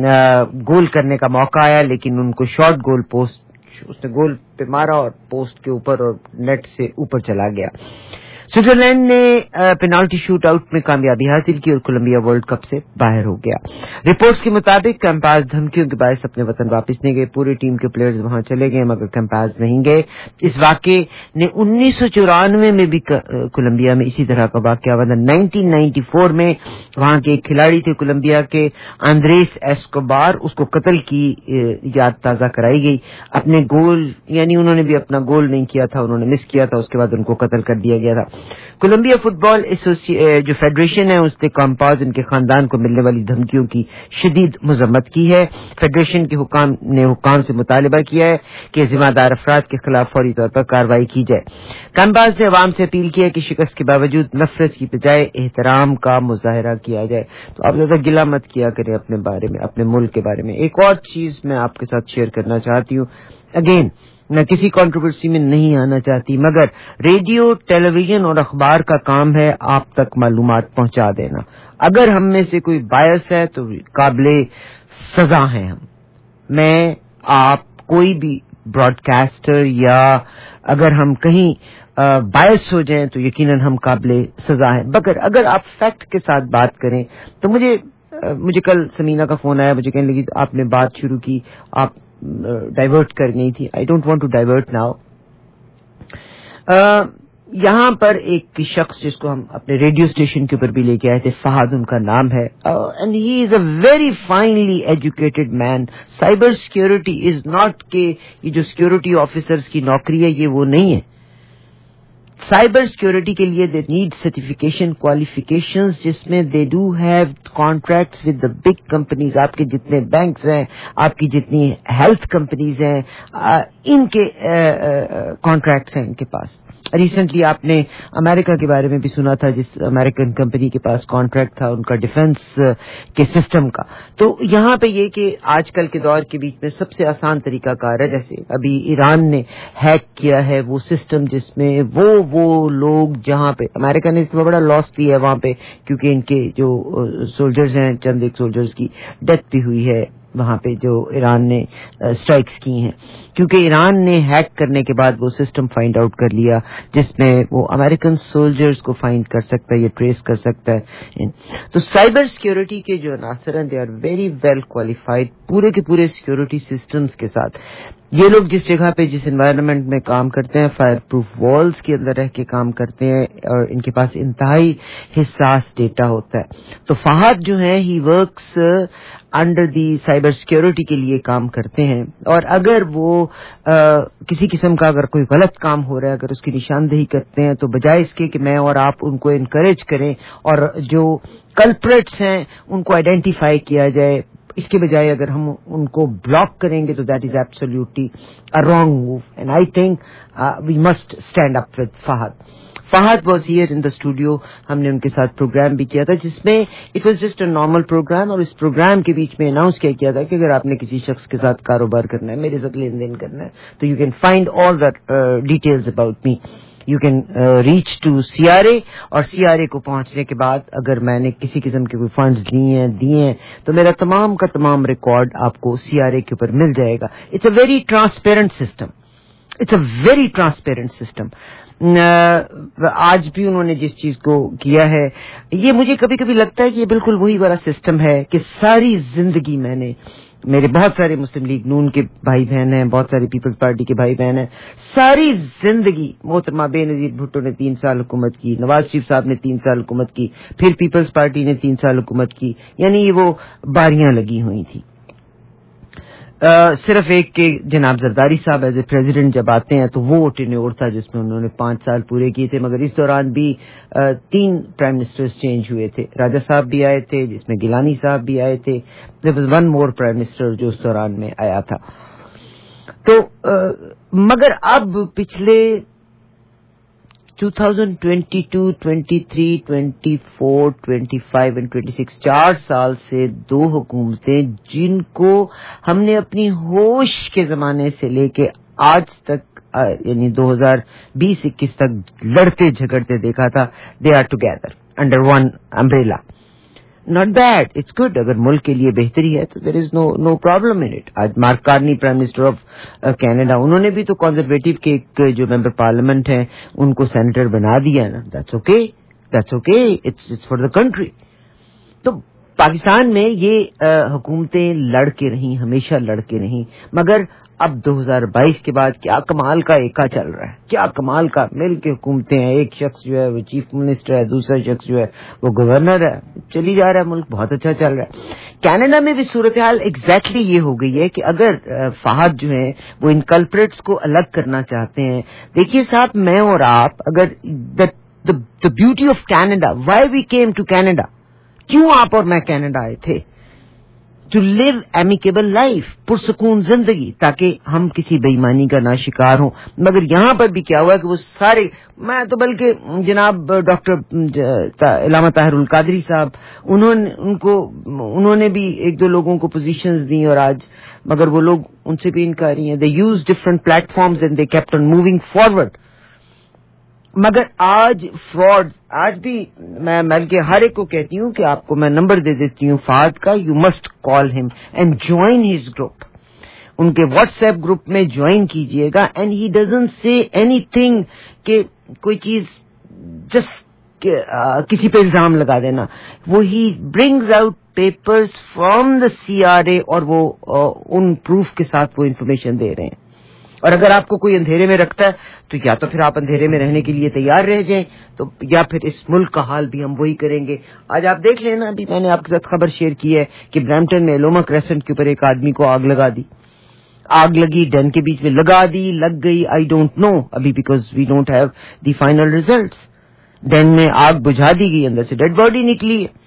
S11: گول کرنے کا موقع آیا لیکن ان کو شارٹ گول پوسٹ اس نے گول پہ مارا اور پوسٹ کے اوپر اور نیٹ سے اوپر چلا گیا. سوئٹزرلینڈ نے پینالٹی شوٹ آؤٹ میں کامیابی حاصل کی اور کولمبیا ورلڈ کپ سے باہر ہو گیا. رپورٹس کے مطابق کیمپاز دھمکیوں کے باعث اپنے وطن واپس نہیں گئے. پوری ٹیم کے پلیئرز وہاں چلے گئے مگر کیمپاز نہیں گئے. اس واقعے نے 1994 میں بھی کولمبیا میں اسی طرح کا واقعہ ہوا تھا. 1994 میں وہاں کے ایک کھلاڑی تھے کولمبیا کے آندریس ایسکوبار, اس کو قتل کی یاد تازہ کرائی گئی. اپنے گول یعنی انہوں نے بھی اپنا گول نہیں کیا تھا, انہوں نے مس کیا تھا, اس کے بعد ان کو قتل کر دیا گیا تھا. کولمبیا فٹ بال جو فیڈریشن ہے اس نے کمپاز ان کے خاندان کو ملنے والی دھمکیوں کی شدید مذمت کی ہے. فیڈریشن کے حکام سے مطالبہ کیا ہے کہ ذمہ دار افراد کے خلاف فوری طور پر کارروائی کی جائے. کمپاز نے عوام سے اپیل کی ہے کہ شکست کے باوجود نفرت کی بجائے احترام کا مظاہرہ کیا جائے. تو آپ زیادہ گلہ مت کیا کریں اپنے بارے میں, اپنے ملک کے بارے میں. ایک اور چیز میں آپ کے ساتھ شیئر کرنا چاہتی ہوں. اگین میں کسی کنٹروورسی میں نہیں آنا چاہتی مگر ریڈیو, ٹیلی ویژن اور اخبار کا کام ہے آپ تک معلومات پہنچا دینا. اگر ہم میں سے کوئی بائس ہے تو قابل سزا ہیں ہم. میں آپ کوئی بھی براڈ کاسٹر یا اگر ہم کہیں بائس ہو جائیں تو یقیناً ہم قابل سزا ہیں. مگر اگر آپ فیکٹ کے ساتھ بات کریں تو مجھے کل سمینہ کا فون آیا, مجھے کہنے لگی آپ نے بات شروع کی, آپ ڈائیورٹ کر گئی تھی. I don't want to divert now. یہاں پر ایک شخص جس کو ہم اپنے ریڈیو اسٹیشن کے اوپر بھی لے کے آئے تھے, فہد ان کا نام ہے, and he is a very finely educated man. Cyber security is not کہ یہ جو سیکورٹی آفیسرز کی نوکری ہے یہ وہ نہیں ہے. سائبر سیکورٹی کے لیے دے نیڈ سرٹیفکیشن کوالیفیکیشنز جس میں they do have contracts with the big companies. آپ کے جتنے بینکس ہیں, آپ کی جتنی ہیلتھ کمپنیز ہیں, ان کے کانٹریکٹس ہیں ان کے پاس. ریسنٹلی آپ نے امریکہ کے بارے میں بھی سنا تھا جس امریکن کمپنی کے پاس کانٹریکٹ تھا ان کا ڈیفنس کے سسٹم کا. تو یہاں پہ یہ کہ آج کل کے دور کے بیچ میں سب سے آسان طریقہ کار ہے, جیسے ابھی ایران نے ہیک کیا ہے وہ سسٹم جس میں وہ لوگ جہاں پہ امریکہ نے اس میں بڑا لاس بھی ہے وہاں پہ کیونکہ ان کے جو سولجرز ہیں چند ایک سولجرز کی ڈیتھ بھی ہوئی ہے وہاں پہ جو ایران نے اسٹرائکس کی ہیں, کیونکہ ایران نے ہیک کرنے کے بعد وہ سسٹم فائنڈ آؤٹ کر لیا جس میں وہ امریکن سولجرز کو فائنڈ کر سکتا ہے یا ٹریس کر سکتا ہے. تو سائبر سیکورٹی کے جو عناصر ہیں they are very well qualified پورے کے پورے سیکورٹی سسٹمز کے ساتھ. یہ لوگ جس جگہ پہ جس انوائرمنٹ میں کام کرتے ہیں فائر پروف والز کے اندر رہ کے کام کرتے ہیں اور ان کے پاس انتہائی حساس ڈیٹا ہوتا ہے. تو فہد جو ہیں he works under the cyber security کے لیے کام کرتے ہیں, اور اگر وہ کسی قسم کا اگر کوئی غلط کام ہو رہا ہے اگر اس کی نشاندہی کرتے ہیں تو بجائے اس کے کہ میں اور آپ ان کو انکریج کریں اور جو کلپریٹس ہیں ان کو آئیڈینٹیفائی کیا جائے, اس کے بجائے اگر ہم ان کو بلاک کریں گے تو that is absolutely a wrong move. And I think we must stand up with Fahad. Fahad was here in the studio, ہم نے ان کے ساتھ پروگرام بھی کیا تھا جس میں it was just a normal program, اور اس پروگرام کے بیچ میں اناؤنس کیا تھا کہ اگر آپ نے کسی شخص کے ساتھ کاروبار کرنا ہے, میرے ساتھ لین دین کرنا ہے, تو you can find all the details about me. You can reach to CRA, اور CRA کو پہنچنے کے بعد اگر میں نے کسی قسم کے کوئی فنڈز دیے ہیں تو میرا تمام کا تمام ریکارڈ آپ کو CRA کے اوپر مل جائے گا. It's a very transparent system, it's a very transparent system. آج بھی انہوں نے جس چیز کو کیا ہے یہ مجھے کبھی کبھی لگتا ہے کہ یہ بالکل وہی والا سسٹم ہے کہ ساری زندگی میں نے, میرے بہت سارے مسلم لیگ نون کے بھائی بہن ہیں, بہت سارے پیپلز پارٹی کے بھائی بہن ہیں, ساری زندگی محترمہ بے نظیر بھٹو نے 3 سال حکومت کی, نواز شریف صاحب نے 3 سال حکومت کی, پھر پیپلز پارٹی نے 3 سال حکومت کی, یعنی یہ وہ باریاں لگی ہوئی تھیں. صرف ایک کہ جناب زرداری صاحب ایز اے پریزیڈنٹ جب آتے ہیں تو وہ ٹینیور تھا جس میں انہوں نے 5 سال پورے کیے تھے، مگر اس دوران بھی 3 پرائم منسٹرز چینج ہوئے تھے. راجہ صاحب بھی آئے تھے جس میں گیلانی صاحب بھی آئے تھے. there was one more prime minister جو اس دوران میں آیا تھا. تو مگر اب پچھلے 2022, 23, 24, 25 and 26 4 سال سے 2 حکومتیں جن کو ہم نے اپنی ہوش کے زمانے سے لے کے آج تک یعنی 2020-21 تک لڑتے جھگڑتے دیکھا تھا. They are together under one umbrella. Not bad, it's good. اگر ملک کے لیے بہتری ہے تو there is no problem in it. آج Mark Carney prime minister of Canada, انہوں نے بھی تو کنزرویٹو کے ایک جو ممبر پارلیمنٹ ہیں ان کو سینیٹر بنا دیا نا. That's okay, it's for the country. تو پاکستان میں یہ حکومتیں لڑ کے رہیں, ہمیشہ لڑ کے رہیں, مگر اب 2022 کے بعد کیا کمال کا ایکا چل رہا ہے, کیا کمال کا مل کے حکومتیں ہیں. ایک شخص جو ہے وہ چیف منسٹر ہے, دوسرا شخص جو ہے وہ گورنر ہے. چلی جا رہا ہے ملک, بہت اچھا چل رہا ہے. کینیڈا میں بھی صورتحال ایگزیکٹلی یہ ہو گئی ہے کہ اگر فہد جو ہیں وہ ان کلپریٹس کو الگ کرنا چاہتے ہیں. دیکھیے صاحب, میں اور آپ اگر the beauty of Canada, why we came to Canada, کیوں آپ اور میں کینیڈا آئے تھے, ٹو لیو ایمیکیبل لائف, پرسکون زندگی, تاکہ ہم کسی بے ایمانی کا نہ شکار ہوں. مگر یہاں پر بھی کیا ہوا کہ وہ سارے, میں تو بلکہ جناب ڈاکٹر علامہ طاہر القادری صاحب, انہوں نے بھی 1-2 لوگوں کو پوزیشنز دی, اور آج مگر وہ لوگ ان سے بھی انکاری ہیں. They use different platforms and they kept on moving forward. مگر آج فراڈ, آج بھی میں بلکہ ہر ایک کو کہتی ہوں کہ آپ کو میں نمبر دے دیتی ہوں فہد کا, you must call him and join his group. ان کے واٹس ایپ گروپ میں جوائن کیجئے گا. And he doesn't say anything کہ کوئی چیز جسٹ کسی پہ الزام لگا دینا. وہ he brings out papers from the CRA, اور وہ ان پروف کے ساتھ وہ انفارمیشن دے رہے ہیں. اور اگر آپ کو کوئی اندھیرے میں رکھتا ہے تو یا تو پھر آپ اندھیرے میں رہنے کے لیے تیار رہ جائیں, تو یا پھر اس ملک کا حال بھی ہم وہی کریں گے. آج آپ دیکھ لینا, ابھی میں نے آپ کے ساتھ خبر شیئر کی ہے کہ برامپٹن میں لوما کریسنٹ کے اوپر ایک آدمی کو آگ لگا دی. آگ لگی, ڈن کے بیچ میں لگا دی, لگ گئی, آئی ڈونٹ نو ابھی, because we don't have the final results. ڈن میں آگ بجھا دی گئی, اندر سے ڈیڈ باڈی نکلی ہے.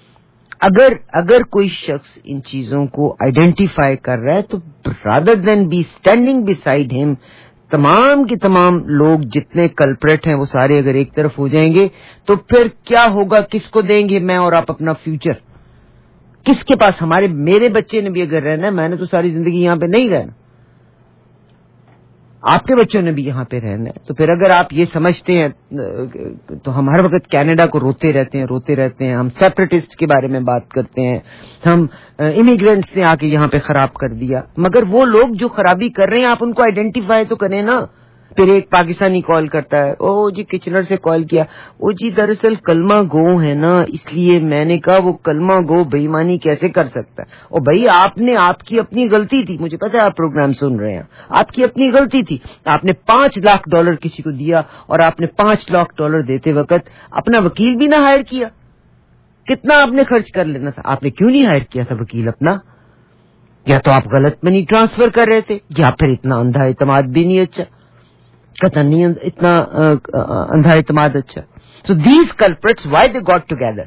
S11: اگر کوئی شخص ان چیزوں کو آئیڈینٹیفائی کر رہا ہے تو rather than be standing beside him, تمام کے تمام لوگ جتنے کلپریٹ ہیں وہ سارے اگر ایک طرف ہو جائیں گے تو پھر کیا ہوگا, کس کو دیں گے میں اور آپ اپنا فیوچر, کس کے پاس؟ میرے بچے نے بھی اگر رہنا ہے, میں نے تو ساری زندگی یہاں پہ نہیں رہنا, آپ کے بچوں نے بھی یہاں پہ رہنا ہے. تو پھر اگر آپ یہ سمجھتے ہیں تو ہم ہر وقت کینیڈا کو روتے رہتے ہیں. ہم سیپریٹسٹ کے بارے میں بات کرتے ہیں, ہم امیگرینٹس نے آ کے یہاں پہ خراب کر دیا. مگر وہ لوگ جو خرابی کر رہے ہیں آپ ان کو آئیڈینٹیفائی تو کریں نا. پھر ایک پاکستانی کال کرتا ہے, او جی کچنر سے کال کیا, او جی دراصل کلمہ گو ہے نا, اس لیے میں نے کہا وہ کلمہ گو بے ایمانی کیسے کر سکتا ہے. او بھائی آپ کی اپنی غلطی تھی, مجھے پتا ہے آپ پروگرام سن رہے ہیں, آپ کی اپنی غلطی تھی. آپ نے $5 لاکھ کسی کو دیا, اور آپ نے $5 لاکھ دیتے وقت اپنا وکیل بھی نہ ہائر کیا. کتنا آپ نے خرچ کر لینا تھا, آپ نے کیوں نہیں ہائر کیا تھا وکیل اپنا؟ یا تو آپ غلط منی ٹرانسفر کر رہے تھے, یا پھر اتنا اندھا اعتماد بھی نہیں اچھا, نہیں اتنا اندھا اعتماد اچھا. So these culprits, why they got together?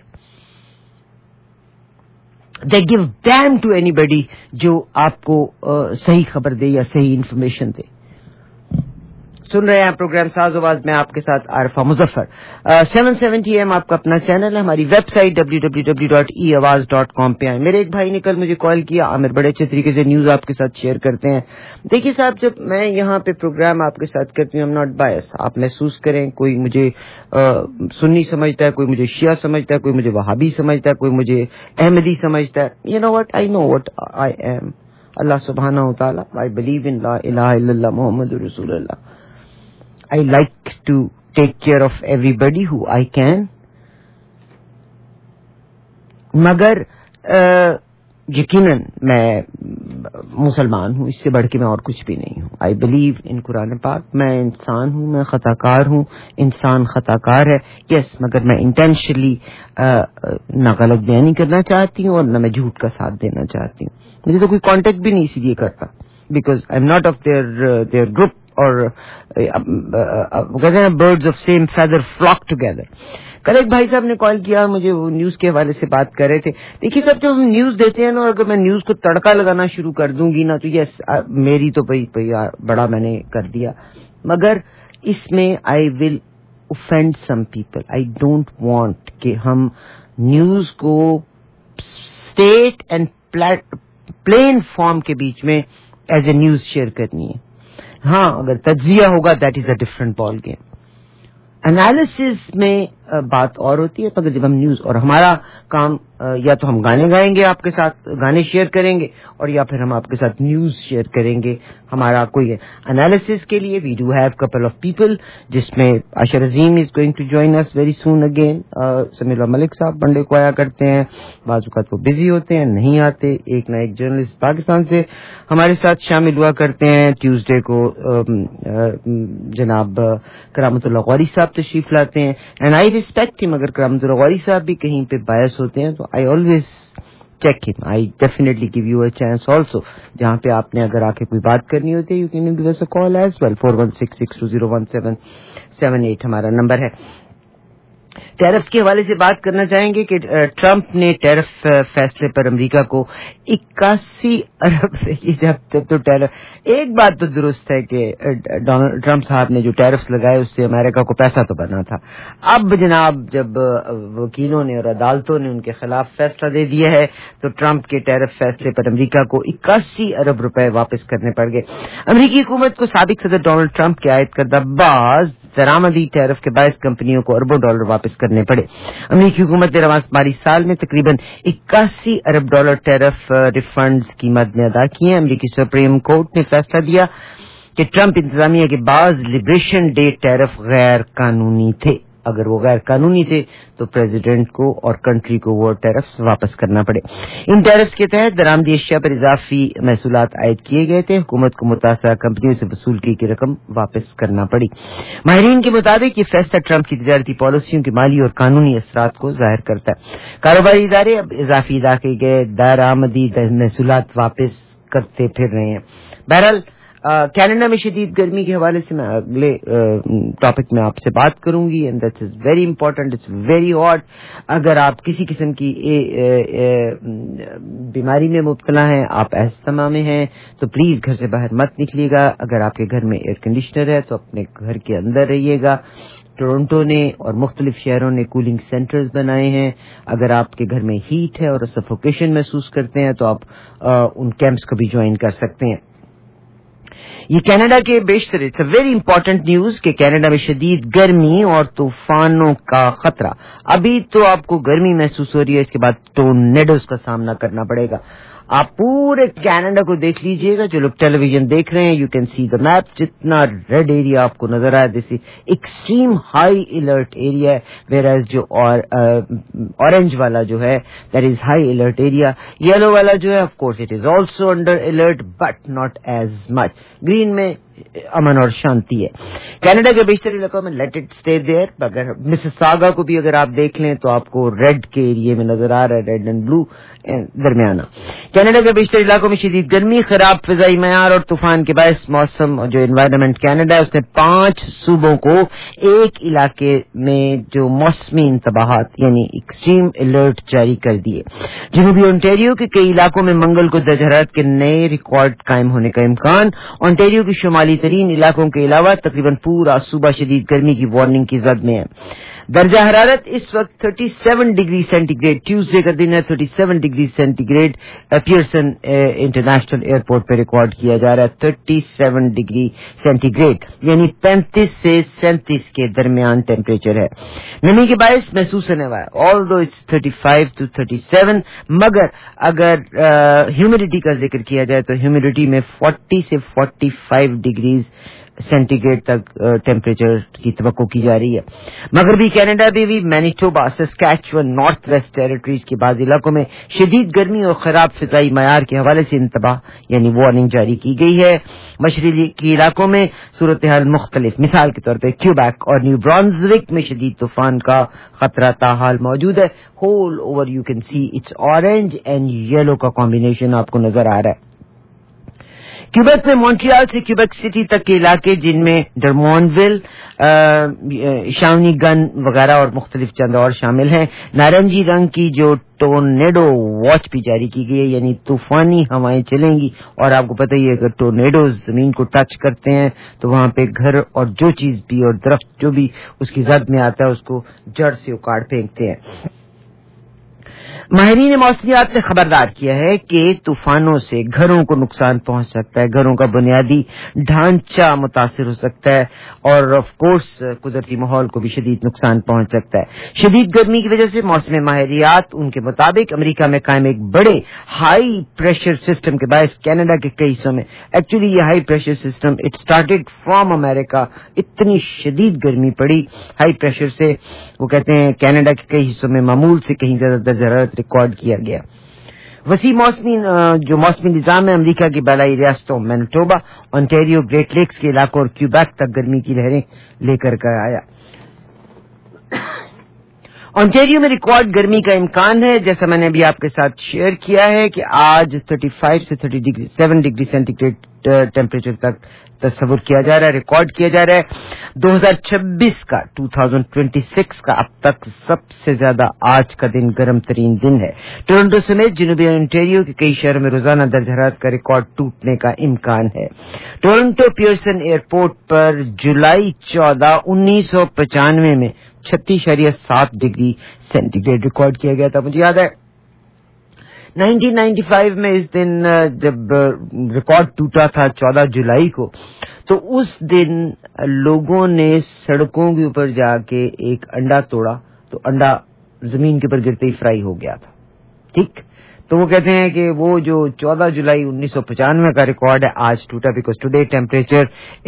S11: They give damn to anybody جو آپ کو صحیح خبر دے یا صحیح انفارمیشن دے. سن رہے ہیں پروگرام ساز آواز میں آپ کے ساتھ عارفہ مظفر. 770 AM آپ کا اپنا چینل ہے. ہماری ویب سائٹ www.eawaz.com پہ آئیں. میرے ایک بھائی نے کل مجھے کال کیا, عامر بڑے اچھے طریقے سے نیوز آپ کے ساتھ شیئر کرتے ہیں. دیکھیے صاحب, جب میں یہاں پہ پروگرام آپ کے ساتھ کرتی ہوں, I'm not biased. آپ محسوس کریں, کوئی مجھے سنی سمجھتا ہے, کوئی مجھے شیعہ سمجھتا ہے, کوئی مجھے وہابی سمجھتا ہے, کوئی مجھے احمدی سمجھتا ہے. You know what? I know what I am. اللہ سبحانہ و تعالیٰ. I believe in لا الہ الا اللہ محمد رسول اللہ. I like to take care of everybody who I can. مگر یقیناً میں مسلمان ہوں, اس سے بڑھ کے میں اور کچھ بھی نہیں ہوں. آئی بلیو ان قرآن پاک. میں انسان ہوں, میں خطا کار ہوں, انسان خطا کار ہے یس, مگر میں انٹینشنلی نہ غلط بیانی کرنا چاہتی ہوں اور نہ میں جھوٹ کا ساتھ دینا چاہتی ہوں. مجھے تو کوئی کانٹیکٹ بھی نہیں اسی لیے کرتا, because I am not of their group, اور کہتے ہیں birds of same feather flock together. کل ایک بھائی صاحب نے کال کیا, مجھے وہ نیوز کے حوالے سے بات کر رہے تھے. دیکھیے صاحب, جب ہم نیوز دیتے ہیں نا, اگر میں نیوز کو تڑکا لگانا شروع کر دوں گی نا, تو یس میری تو بڑا میں نے کر دیا, مگر اس میں I will offend some people. I don't want کہ ہم نیوز کو اسٹیٹ اینڈ پلین فارم کے بیچ میں ایز اے نیوز شیئر کرنی ہے. ہاں, اگر تجزیہ ہوگا that is a different ball game. Analysis میں بات اور ہوتی ہے, مگر جب ہم نیوز, اور ہمارا کام یا تو ہم گانے گائیں گے, آپ کے ساتھ گانے شیئر کریں گے, اور یا پھر ہم آپ کے ساتھ نیوز شیئر کریں گے. ہمارا کوئی انالیسس کے لیے we do have couple of people, جس میں Asher Azeem is going to join اس very soon again. Sami Ullah Malik Sahib بنڈے کو آیا کرتے ہیں, بعض اوقات وہ بزی ہوتے ہیں, نہیں آتے. ایک نہ ایک جرنلسٹ پاکستان سے ہمارے ساتھ شامل ہوا کرتے ہیں. ٹیوزڈے کو جناب کرامت اللہ غوری صاحب تشریف لاتے ہیں, اینڈ آئی ریسپیکٹ ہم. اگر کرامت اللہ غوری صاحب بھی کہیں پہ باعث ہوتے ہیں تو I always check him. I definitely give you a chance also. جہاں پہ آپ نے اگر آ کے کوئی بات کرنی ہوتی ہے, you can give us a call as well. 416-620-1778 ہمارا نمبر ہے. ٹیرف کے حوالے سے بات کرنا چاہیں گے کہ ٹرمپ نے ٹیرف فیصلے پر امریکہ کو 81 ارب تو ٹیرف. ایک بات تو درست ہے کہ ڈونلڈ ٹرمپ صاحب نے جو ٹیرفس لگائے اس سے امریکہ کو پیسہ تو بنا تھا. اب جناب جب وکیلوں نے اور عدالتوں نے ان کے خلاف فیصلہ دے دیا ہے تو ٹرمپ کے ٹیرف فیصلے پر امریکہ کو 81 ارب روپے واپس کرنے پڑ گئے. امریکی حکومت کو سابق صدر ڈونلڈ ٹرمپ کے عائد کردہ بعض درآمدی ٹیرف کے باعث کمپنیوں کو اربوں ڈالر واپس کرنے پڑے. امریکی حکومت نے رواں مالی سال میں تقریباً 81 ارب ڈالر ٹیرف ریفنڈز کی مد میں ادا کیے ہیں. امریکی سپریم کورٹ نے فیصلہ دیا کہ ٹرمپ انتظامیہ کے بعض لبریشن ڈے ٹیرف غیر قانونی تھے. اگر وہ غیر قانونی تھے تو پریزیڈنٹ کو اور کنٹری کو وہ ٹیرفز واپس کرنا پڑے. ان ٹیرفز کے تحت درآمدی اشیاء پر اضافی محصولات عائد کیے گئے تھے. حکومت کو متاثرہ کمپنیوں سے وصول کی رقم واپس کرنا پڑی. ماہرین کے مطابق یہ فیصلہ ٹرمپ کی تجارتی پالیسیوں کے مالی اور قانونی اثرات کو ظاہر کرتا ہے. کاروباری ادارے اب اضافی ادا کیے گئے درآمدی محصولات واپس کرتے پھر رہے ہیں. بہرحال کینیڈا میں شدید گرمی کے حوالے سے میں اگلے ٹاپک میں آپ سے بات کروں گی, and that is very important. It's very hot. اگر آپ کسی قسم کی بیماری میں مبتلا ہیں, آپ استھما میں ہیں, تو پلیز گھر سے باہر مت نکلیے گا. اگر آپ کے گھر میں ایئر کنڈیشنر ہے تو اپنے گھر کے اندر رہیے گا. ٹورنٹو نے اور مختلف شہروں نے کولنگ سینٹرز بنائے ہیں. اگر آپ کے گھر میں ہیٹ ہے اور سفوکیشن محسوس کرتے ہیں تو آپ ان کیمپس کو بھی جوائن کر سکتے ہیں. یہ کینیڈا کے بیشتر it's a very important news کہ کینیڈا میں شدید گرمی اور طوفانوں کا خطرہ. ابھی تو آپ کو گرمی محسوس ہو رہی ہے, اس کے بعد ٹورنیڈوز کا سامنا کرنا پڑے گا. آپ پورے کینیڈا کو دیکھ لیجئے گا. جو لوگ ٹیلی ویژن دیکھ رہے ہیں, you can see the map. جتنا ریڈ ایریا آپ کو نظر آئے this extreme high alert area ہے, ویئر ایز جو اورنج والا جو ہے that is high alert area. Yellow والا جو ہے of course it is also under alert but not as much. Green میں امن اور شانتی ہے. کینیڈا کے بیشتر علاقوں میں لیٹ اٹ اسٹے دیئر. اگر مسیساگا کو بھی اگر آپ دیکھ لیں تو آپ کو ریڈ کے ایریے میں نظر آ رہا ہے, ریڈ اینڈ بلو درمیانہ. کینیڈا کے بیشتر علاقوں میں شدید گرمی, خراب فضائی معیار اور طوفان کے باعث موسم جو انوائرمنٹ کینیڈا ہے اس نے 5 صوبوں کو ایک علاقے میں جو موسمی انتباہات یعنی ایکسٹریم الرٹ جاری کر دیے. جنوبی اونٹیریو کے کئی علاقوں میں منگل کو درجہ حرارت کے نئے ریکارڈ قائم ہونے کا امکان. اونٹیریو کی شمالی ترین علاقوں کے علاوہ تقریباً پورا صوبہ شدید گرمی کی وارننگ کی زد میں ہے. درجہ حرارت اس وقت 37 ڈگری سینٹی گریڈ, ٹیوزڈے کا دن ہے, 37 degree centigrade Pearson International Airport پہ ریکارڈ کیا جا رہا ہے. 37 ڈگری سینٹی گریڈ یعنی 35 سے 37 کے درمیان ٹیمپریچر ہے. نمی کے باعث محسوس ہونے والا ہے although it's 35 to 37, مگر اگر ہیومیڈیٹی کا ذکر کیا جائے تو ہیومیڈیٹی میں 40 سے 45 ڈگریز सेंटीग्रेड तक टेम्परेचर की तवक्को की जा रही है। मगरबी कनाडा में भी Manitoba, Saskatchewan, Northwest Territories के बाज़ इलाकों में शदीद गर्मी और खराब फिजाई मयार के हवाले से इंतबाह यानी वार्निंग जारी की गई है। मशरकी इलाकों में सूरत हाल मुख्तलिफ, मिसाल के तौर पर क्यूबेक और न्यू ब्रांसविक में शदीद तूफान का खतरा ताहाल मौजूद है। Whole over you can see it's orange and yellow का कॉम्बिनेशन आपको नजर आ रहा है। क्यूबेक में मॉन्ट्रियल से क्यूबेक सिटी तक के इलाके जिनमें डरमोनविल, शाउनिगन वगैरह और मुख्तलिफ चंद और शामिल हैं। नारंगी रंग की जो टोर्नेडो वॉच भी जारी की गई है, यानी तूफानी हवाएं चलेंगी। और आपको पता ही है अगर टोर्नेडोज जमीन को टच करते हैं तो वहां पे घर और जो चीज भी और दरख्त जो भी उसकी जद में आता है उसको जड़ से उखाड़ फेंकते हैं। माहिरीन मौसमियात ने खबरदार किया है कि तूफानों से घरों को नुकसान पहुंच सकता है, घरों का बुनियादी ढांचा मुतासिर हो सकता है और ऑफ कोर्स कुदरती माहौल को भी शदीद नुकसान पहुंच सकता है। शदीद गर्मी की वजह से मौसम माहिरियात उनके मुताबिक अमेरिका में कायम एक बड़े हाई प्रेशर सिस्टम के बायस कनाडा के कई हिस्सों में, एक्चुअली ये high pressure system it started from America, इतनी शदीद गर्मी पड़ी हाई प्रेशर से, वो कहते हैं कनाडा के कई हिस्सों में मामूल से कहीं ज्यादा दर्जा हरारत रिकॉर्ड किया गया। वसी मौसमी निजाम है अमेरिका की बालाई रियासतों मैनिटोबा, ओंटारियो, ग्रेट लेक्स के इलाकों और क्यूबेक तक गर्मी की लहरें लेकर कर आया। ओंटारियो में रिकॉर्ड गर्मी का इम्कान है, जैसा मैंने अभी आपके साथ शेयर किया है कि आज 35 से 37 डिग्री सेंटीग्रेड टेम्परेचर तक तस्वुर किया जा रहा है, रिकॉर्ड किया जा रहा है। 2026 का अब तक सबसे ज्यादा आज का दिन गर्म तरीन दिन है। टोरंटो समेत जनूबी ओंटारियो के कई शहरों में रोजाना दर्ज हरारत का रिकॉर्ड टूटने का इम्कान है। टोरंटो पियर्सन एयरपोर्ट पर जुलाई 14, 1995 में 36.7 डिग्री सेंटीग्रेड रिकॉर्ड किया गया था। मुझे याद है 1995 में इस दिन जब रिकॉर्ड टूटा था 14 जुलाई को, तो उस दिन लोगों ने सड़कों के ऊपर जाके एक अंडा तोड़ा, तो अंडा जमीन के ऊपर गिरते ही फ्राई हो गया था। ठीक, तो वो कहते हैं कि वो जो 14 जुलाई 1995 का रिकॉर्ड है आज टूटा, because today temperature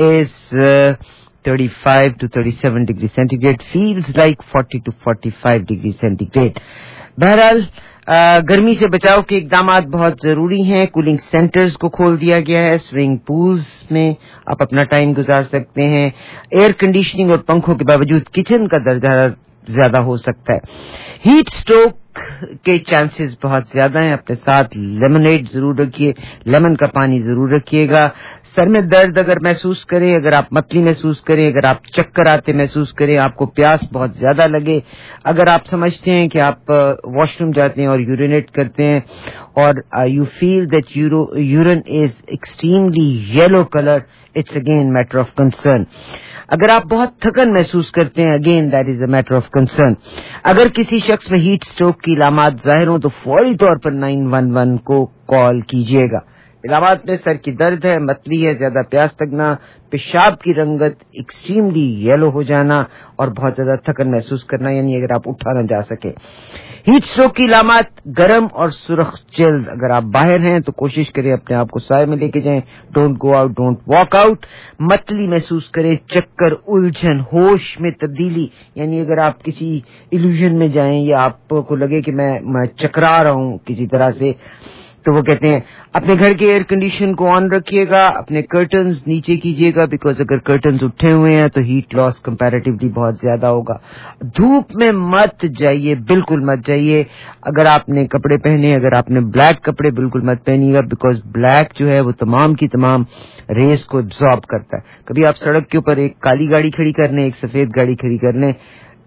S11: is 35 to 37 degree centigrade, feels like 40 to 45 degree centigrade. बहरहाल गर्मी से बचाव के इकदाम बहुत जरूरी हैं। कूलिंग सेंटर्स को खोल दिया गया है, स्विमिंग पूल्स में आप अपना टाइम गुजार सकते हैं। एयर कंडीशनिंग और पंखों के बावजूद किचन का दर्जा ज्यादा हो सकता है। हीट स्ट्रोक के चांसेस बहुत ज्यादा हैं। अपने साथ लेमनेड जरूर रखिए, लेमन का पानी जरूर रखिएगा। सर में दर्द अगर महसूस करें, अगर आप मतली महसूस करें, अगर आप चक्कर आते महसूस करें, आपको प्यास बहुत ज्यादा लगे, अगर आप समझते हैं कि आप वॉशरूम जाते हैं और यूरिनेट करते हैं और you feel that urine is extremely yellow colour, it's again matter of concern. अगर आप बहुत थकन महसूस करते हैं, again that is a matter of concern. अगर किसी शख्स में हीट स्ट्रोक की इलामात जाहिर हो तो फौरी तौर पर 911 को कॉल कीजिएगा। इलामात में सर की दर्द है, मतली है, ज्यादा प्यास लगना, पेशाब की रंगत एक्सट्रीमली येलो हो जाना और बहुत ज्यादा थकन महसूस करना, यानी अगर आप उठा न जा सके। हीट स्ट्रोक की इलामात गरम और सुर्ख जल्द। अगर आप बाहर हैं तो कोशिश करें अपने आप को साए में लेके जाएं, don't go out, don't walk out. मतली महसूस करें, चक्कर, उलझन, होश में तब्दीली, यानी अगर आप किसी इल्यूजन में जाएं या आपको लगे कि मैं चकरा रहा हूं किसी तरह से, तो वो कहते हैं अपने घर के एयर कंडीशन को ऑन रखिएगा, अपने कर्टन्स नीचे कीजिएगा, बिकॉज अगर कर्टन्स उठे हुए हैं तो हीट लॉस कंपैरेटिवली बहुत ज्यादा होगा। धूप में मत जाइए, बिल्कुल मत जाइए। अगर आपने कपड़े पहने, अगर आपने ब्लैक कपड़े, बिल्कुल मत पहनिएगा, बिकॉज ब्लैक जो है वो तमाम की तमाम रेस को एब्जॉर्ब करता है। कभी आप सड़क के ऊपर एक काली गाड़ी खड़ी कर लें, एक सफेद गाड़ी खड़ी कर लें,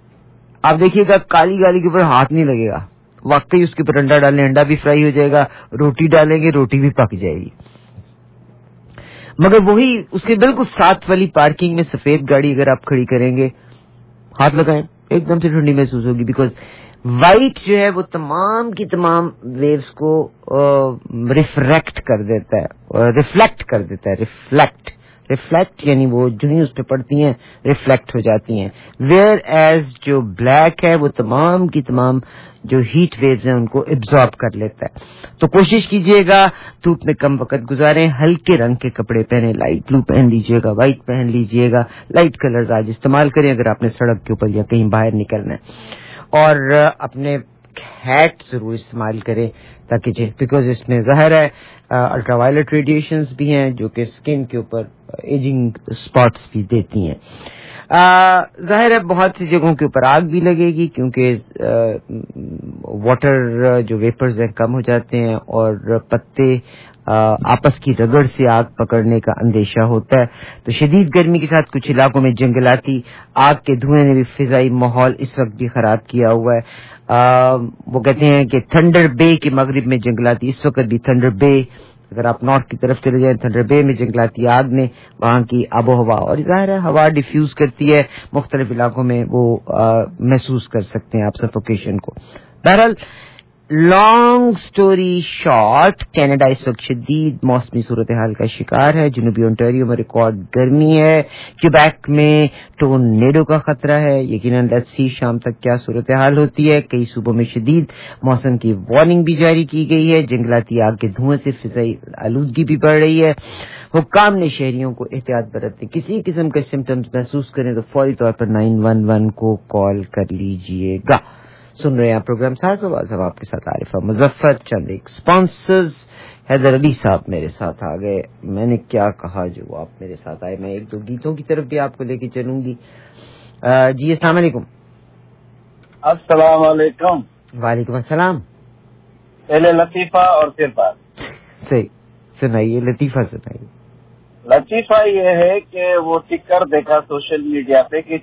S11: आप देखिएगा काली गाड़ी के ऊपर हाथ नहीं लगेगा, वाकई उसके ऊपर अंडा डालें, अंडा भी फ्राई हो जाएगा, रोटी डालेंगे, रोटी भी पक जाएगी। मगर वही उसके बिल्कुल साथ वाली पार्किंग में सफेद गाड़ी अगर आप खड़ी करेंगे, हाथ लगाएं, एकदम से ठंडी महसूस होगी, बिकॉज वाइट जो है वो तमाम की तमाम वेव्स को रिफ्लेक्ट कर देता है, ریفلیکٹ یعنی وہ جو ہی اس پہ پڑتی ہیں ریفلیکٹ ہو جاتی ہیں، ویئر ایز جو بلیک ہے وہ تمام کی تمام جو ہیٹ ویوز ہیں ان کو ایبزارب کر لیتا ہے۔ تو کوشش کیجئے گا دھوپ میں کم وقت گزاریں، ہلکے رنگ کے کپڑے پہنیں، لائٹ بلو پہن لیجئے گا، وائٹ پہن لیجئے گا، لائٹ کلرز آج استعمال کریں اگر آپ نے سڑک کے اوپر یا کہیں باہر نکلنا ہے، اور اپنے ہیٹ ضرور استعمال کریں تاکہ بیکاز اس میں ظاہر ہے الٹرا وائلٹ ریڈیشنز بھی ہیں جو کہ اسکن کے اوپر ایجنگ اسپاٹس بھی دیتی ہیں۔ ظاہر ہے بہت سی جگہوں کے اوپر آگ بھی لگے گی کیونکہ واٹر جو ویپرز ہیں کم ہو جاتے ہیں اور پتے آپس کی رگڑ سے آگ پکڑنے کا اندیشہ ہوتا ہے، تو شدید گرمی کے ساتھ کچھ علاقوں میں جنگلاتی آگ کے دھوئیں نے بھی فضائی ماحول اس وقت بھی خراب کیا ہوا ہے۔ وہ کہتے ہیں کہ تھنڈر بے کے مغرب میں جنگلاتی، اس وقت بھی تھنڈر بے، اگر آپ نارتھ کی طرف چلے جائیں تھنڈر بے میں جنگلاتی آگ نے وہاں کی آب و ہوا، اور ظاہر ہے ہوا ڈیفیوز کرتی ہے مختلف علاقوں میں، وہ محسوس کر سکتے ہیں آپ سفوکیشن کو۔ بہرحال لانگ سٹوری شارٹ، کینیڈا اس وقت شدید موسمی صورتحال کا شکار ہے، جنوبی اونٹاریو میں ریکارڈ گرمی ہے، کیوبیک میں ٹورنیڈو کا خطرہ ہے، یقیناً لیٹس سی شام تک کیا صورتحال ہوتی ہے۔ کئی صوبوں میں شدید موسم کی وارننگ بھی جاری کی گئی ہے، جنگلاتی آگ کے دھوئیں سے فضائی آلودگی بھی بڑھ رہی ہے۔ حکام نے شہریوں کو احتیاط برتنے، کسی قسم کے سمٹمز محسوس کریں تو فوری طور پر 911 کو کال کر لیجئے گا۔ سن رہے ہیں پروگرام ساز و باز، آپ کے ساتھ عارفہ مظفر۔ چند ایک اسپانسرز، حیدر علی صاحب میرے ساتھ آ گئے، میں نے کیا کہا جو آپ میرے ساتھ آئے، میں ایک دو گیتوں کی طرف بھی آپ کو لے کے چلوں گی۔ جی السلام علیکم۔
S12: السلام علیکم۔
S11: وعلیکم السلام۔
S12: پہلے لطیفہ اور پھر بات۔
S11: صحیح، سنائیے لطیفہ سنائیے۔
S12: لطیفہ یہ ہے کہ وہ ٹکر دیکھا سوشل میڈیا پہ کہ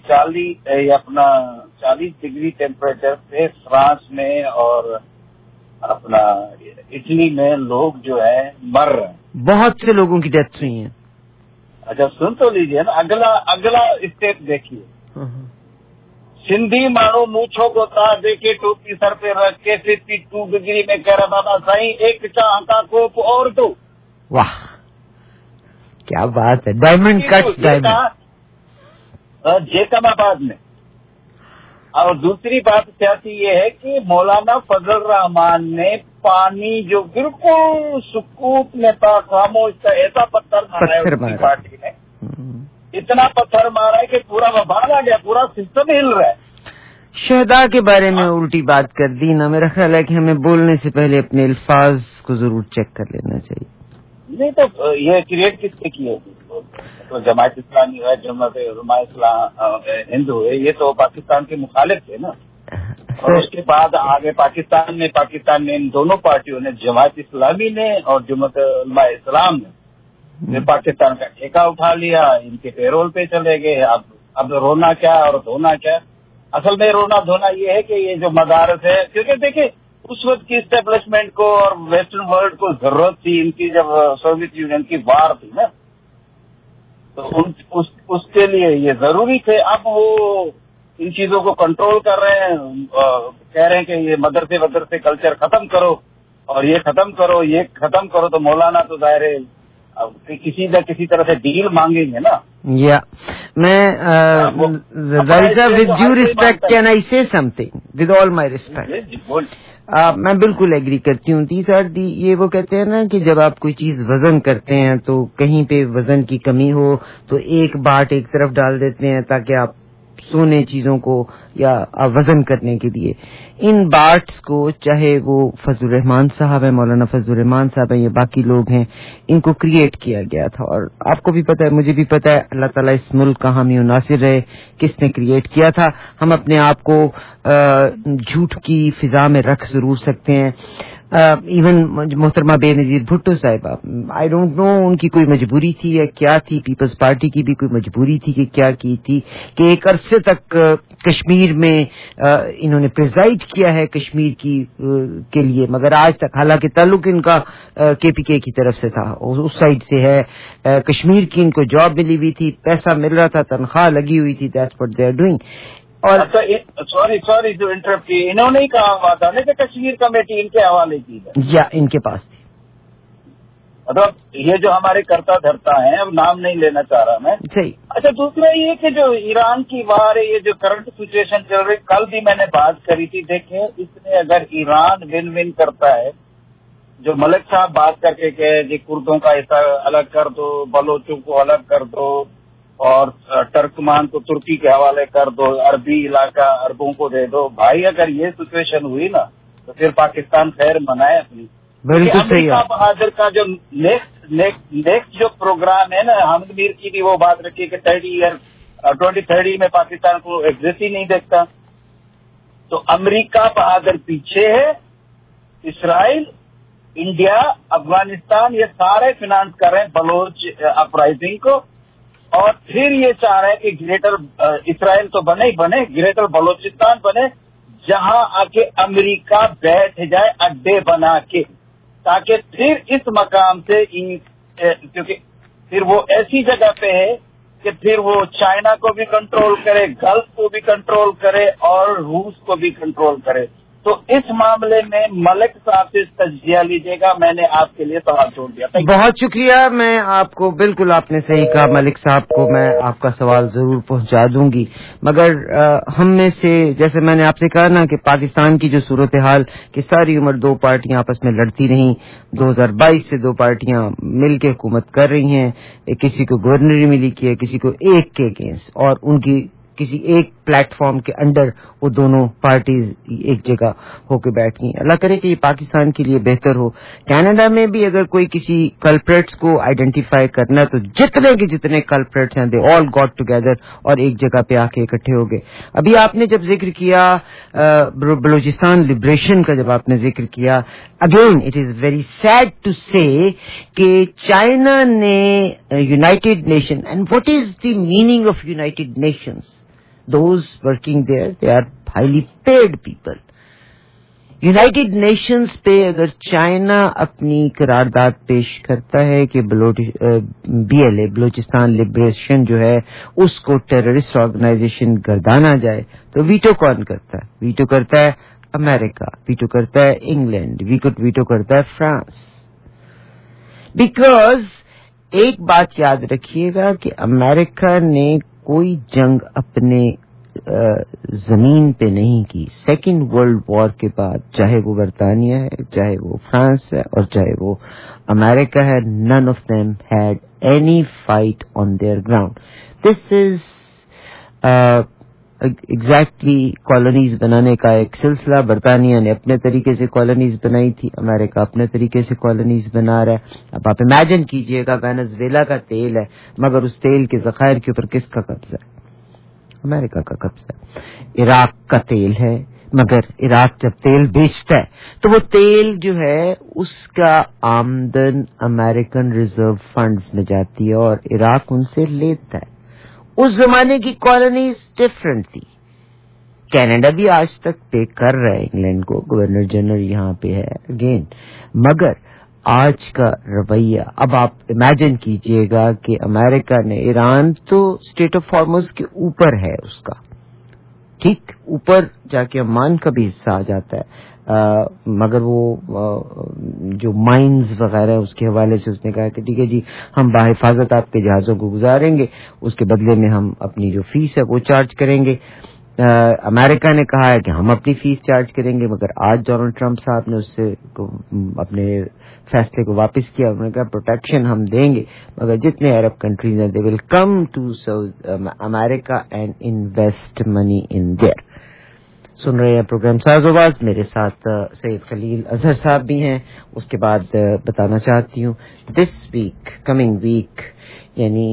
S12: 40 ڈگری ٹیمپریچر پہ فرانس میں اور اپنا اٹلی میں لوگ جو ہے مر رہے ہیں،
S11: بہت سے لوگوں کی ڈیتھ ہوئی ہیں۔
S12: اچھا سن تو لیجیے نا، اگلا اسٹیپ دیکھیے۔ سندھی مانو مونچھوں کو تا دے کے ٹوپی سر پہ رکھ کے 52 ڈگری میں کہہ رہا بابا سائیں ایک چاہ کا کوپ اور دو۔
S11: واہ کیا بات ہے، ڈائمنڈ کٹس ڈائمنڈ
S12: جیکم آباد میں۔ اور دوسری بات سیاسی یہ ہے کہ مولانا فضل الرحمان نے پانی جو بالکل سکوت میں تھا خاموش تھا، ایسا پتھر مارا ہے اس کی پارٹی نے، اتنا پتھر مارا ہے کہ پورا وبال آ گیا، پورا سسٹم ہل رہا ہے۔
S11: شہداء کے بارے میں الٹی بات کر دی نا، میرا خیال ہے کہ ہمیں بولنے سے پہلے اپنے الفاظ کو ضرور چیک کر لینا چاہیے۔
S12: نہیں تو یہ کریٹ کس نے کی ہوگی؟ تو جماعت اسلامی ہے، جماعت علماء اسلام ہندو ہے، یہ تو پاکستان کے مخالف تھے نا۔ اور اس کے بعد آگے پاکستان میں ان دونوں پارٹیوں نے، جماعت اسلامی نے اور جماعت علماء اسلام نے پاکستان کا ٹھیکہ اٹھا لیا، ان کے پیرول پہ چلے گئے۔ اب رونا کیا اور دھونا کیا؟ اصل میں رونا دھونا یہ ہے کہ یہ جو مدارس ہے، کیونکہ دیکھیں اس وقت کی اسٹیبلشمنٹ کو اور ویسٹرن ورلڈ کو ضرورت تھی ان کی، جب سوویت یونین کی وار تھی نا، تو اس کے لیے یہ ضروری تھے۔ اب وہ ان چیزوں کو کنٹرول کر رہے ہیں، کہہ رہے ہیں کہ یہ مدرسے کلچر ختم کرو اور یہ ختم کرو، تو مولانا تو ظاہر ہے کسی نہ کسی طرح سے ڈیل مانگیں گے نا۔
S11: یا میں with due respect can I say something, with all my respect, میں بالکل ایگری کرتی ہوں۔ یہ وہ کہتے ہیں نا کہ جب آپ کوئی چیز وزن کرتے ہیں تو کہیں پہ وزن کی کمی ہو تو ایک باٹ ایک طرف ڈال دیتے ہیں تاکہ آپ سونے چیزوں کو یا وزن کرنے کے لیے ان باٹس کو، چاہے وہ فضل الرحمان صاحب ہیں، مولانا فضل الرحمان صاحب ہیں یا باقی لوگ ہیں، ان کو کریٹ کیا گیا تھا۔ اور آپ کو بھی پتہ ہے، مجھے بھی پتہ ہے، اللہ تعالیٰ اس ملک کا حامی و ناصر رہے، کس نے کریٹ کیا تھا۔ ہم اپنے آپ کو جھوٹ کی فضا میں رکھ ضرور سکتے ہیں۔ ایون محترمہ بے نظیر بھٹو صاحبہ، آئی ڈونٹ نو ان کی کوئی مجبوری تھی یا کیا تھی، پیپلز پارٹی کی بھی کوئی مجبوری تھی کہ کیا کی تھی کہ ایک عرصے تک کشمیر میں انہوں نے پریزائڈ کیا ہے کشمیر کے لیے، مگر آج تک، حالانکہ تعلق ان کا KPK کی طرف سے تھا، اس سائڈ سے ہے، کشمیر کی ان کو جاب ملی ہوئی تھی، پیسہ مل رہا تھا، تنخواہ لگی ہوئی تھی، that's what they are doing. اور
S12: سوری جو انٹرپٹ کی، انہوں نے ہی کہا ہوا تھا نا کہ کشمیر کمیٹی ان کے حوالے کی ہے،
S11: یا ان کے پاس تھی۔
S12: मतलब ये जो हमारे कर्ता धर्ता हैं, अब नाम नहीं लेना चाह रहा मैं। अच्छा, दूसरा ये कि जो ईरान की वार है, ये जो करंट सिचुएशन चल रही, कल भी मैंने बात करी थी। देखें, इसमें अगर ईरान विन विन करता है, जो मलिक साहब बात करके कहे जी कुर्दों का हिस्सा अलग कर दो, बलोचों को अलग कर दो और टर्कमान को तुर्की के हवाले कर दो, अरबी इलाका अरबों को दे दो। भाई अगर ये सिचुएशन हुई ना तो फिर पाकिस्तान खैर मनाए अपनी।
S11: बिल्कुल सही है।
S12: बहादुर का जो नेक्स्ट जो प्रोग्राम है ना, हामिद मीर की भी वो बात रखी कि 2030 में पाकिस्तान को एग्जिस्ट ही नहीं देखता। तो अमेरिका बहादुर पीछे है, इसराइल, इंडिया, अफगानिस्तान ये सारे फाइनेंस कर रहे हैं बलोच अपराइजिंग को, और फिर ये चाह रहे हैं कि ग्रेटर इसराइल तो बने ही बने, ग्रेटर बलोचिस्तान बने, जहां आके अमेरिका बैठ जाए अड्डे बना के, ताकि फिर इस मकाम से क्योंकि फिर वो ऐसी जगह पे है कि फिर वो चाइना को भी कंट्रोल करे, गल्फ को भी कंट्रोल करे और रूस को भी कंट्रोल करे। तो इस मामले में मलिक साहब से तजजिया लीजिएगा। मैंने आपके लिए सवाल छोड़ दिया।
S11: बहुत शुक्रिया। मैं आपको, बिल्कुल आपने सही कहा, मलिक साहब को मैं आपका सवाल जरूर पहुंचा दूंगी। मगर हम में से, जैसे मैंने आपसे कहा ना कि पाकिस्तान की जो सूरत हाल कि सारी उम्र दो पार्टियां आपस में लड़ती रहीं, 2022 से दो पार्टियां मिलकर हुकूमत कर रही हैं, किसी को गवर्नरी मिली की है, किसी को एक के अगेंस्ट, और उनकी किसी एक प्लेटफॉर्म के अंडर वो दोनों पार्टीज एक जगह होकर बैठ गई। अल्लाह करे कि ये पाकिस्तान के लिए बेहतर हो। कनाडा में भी अगर कोई किसी कल्प्रेट्स को आइडेंटिफाई करना, तो जितने के जितने कल्प्रेट्स हैं, दे ऑल गॉट टुगेदर और एक जगह पे आके इकट्ठे हो गए। अभी आपने जब जिक्र किया बलूचिस्तान लिबरेशन का, जब आपने जिक्र किया, again it is very sad to say कि चाइना ने United Nation, and what is the meaning of United Nations? Those working there, they are highly paid people. United Nations पे अगर चाइना अपनी करारदाद पेश करता है कि BLA बलूचिस्तान लिबरेशन जो है उसको टेररिस्ट ऑर्गेनाइजेशन गर्दाना जाए, तो वीटो कौन करता है? वीटो करता है अमेरिका, वीटो करता है इंग्लैंड, वीटो करता है फ्रांस। बिकॉज एक बात याद रखिएगा कि अमेरिका ने कोई जंग अपने जमीन पे नहीं की। सेकेंड वर्ल्ड वॉर के बाद, चाहे वो बरतानिया है, चाहे वो फ्रांस है और चाहे वो अमेरिका है, none of them had any fight on their ground. This is exactly colonies बनाने का एक सिलसिला। बरतानिया ने अपने तरीके से कॉलोनीज बनाई थी, अमेरिका अपने तरीके से कॉलोनीज बना रहा है। अब आप इमेजिन कीजिएगा, वेनेजुएला का तेल है, मगर उस तेल के ज़खायर के ऊपर किसका कब्जा है? अमेरिका का कब्जा है। इराक का तेल है, मगर इराक जब तेल बेचता है तो वो तेल जो है उसका आमदन अमेरिकन रिजर्व फंड्स में जाती है और इराक उनसे लेता है। उस जमाने की कॉलोनीज डिफरेंट थी। कनाडा भी आज तक पे कर रहा है इंग्लैंड को, गवर्नर जनरल यहाँ पे है अगेन, मगर आज का रवैया, अब आप इमेजिन कीजिएगा कि अमेरिका ने, ईरान तो स्टेट ऑफ हॉर्मुज़ के ऊपर है उसका, ठीक ऊपर जाके ओमान का भी हिस्सा आ जाता है, मगर वो जो माइंस वगैरह उसके हवाले से उसने कहा कि ठीक है जी, हम बाहिफाजत आपके जहाज़ों को गुजारेंगे, उसके बदले में हम अपनी जो फीस है वो चार्ज करेंगे। अमेरिका ने कहा है कि हम अपनी फीस चार्ज करेंगे, मगर आज डोनाल्ड ट्रंप साहब ने उससे अपने फैसले को वापस किया। उन्होंने कहा प्रोटेक्शन हम देंगे, मगर जितने अरब कंट्रीज हैं they will come to America and invest money in there. सुन रहे हैं प्रोग्राम साज़ोबाज़, मेरे साथ सैयद खलील अजहर साहब भी हैं। उसके बाद बताना चाहती हूँ दिस वीक, कमिंग वीक, यानी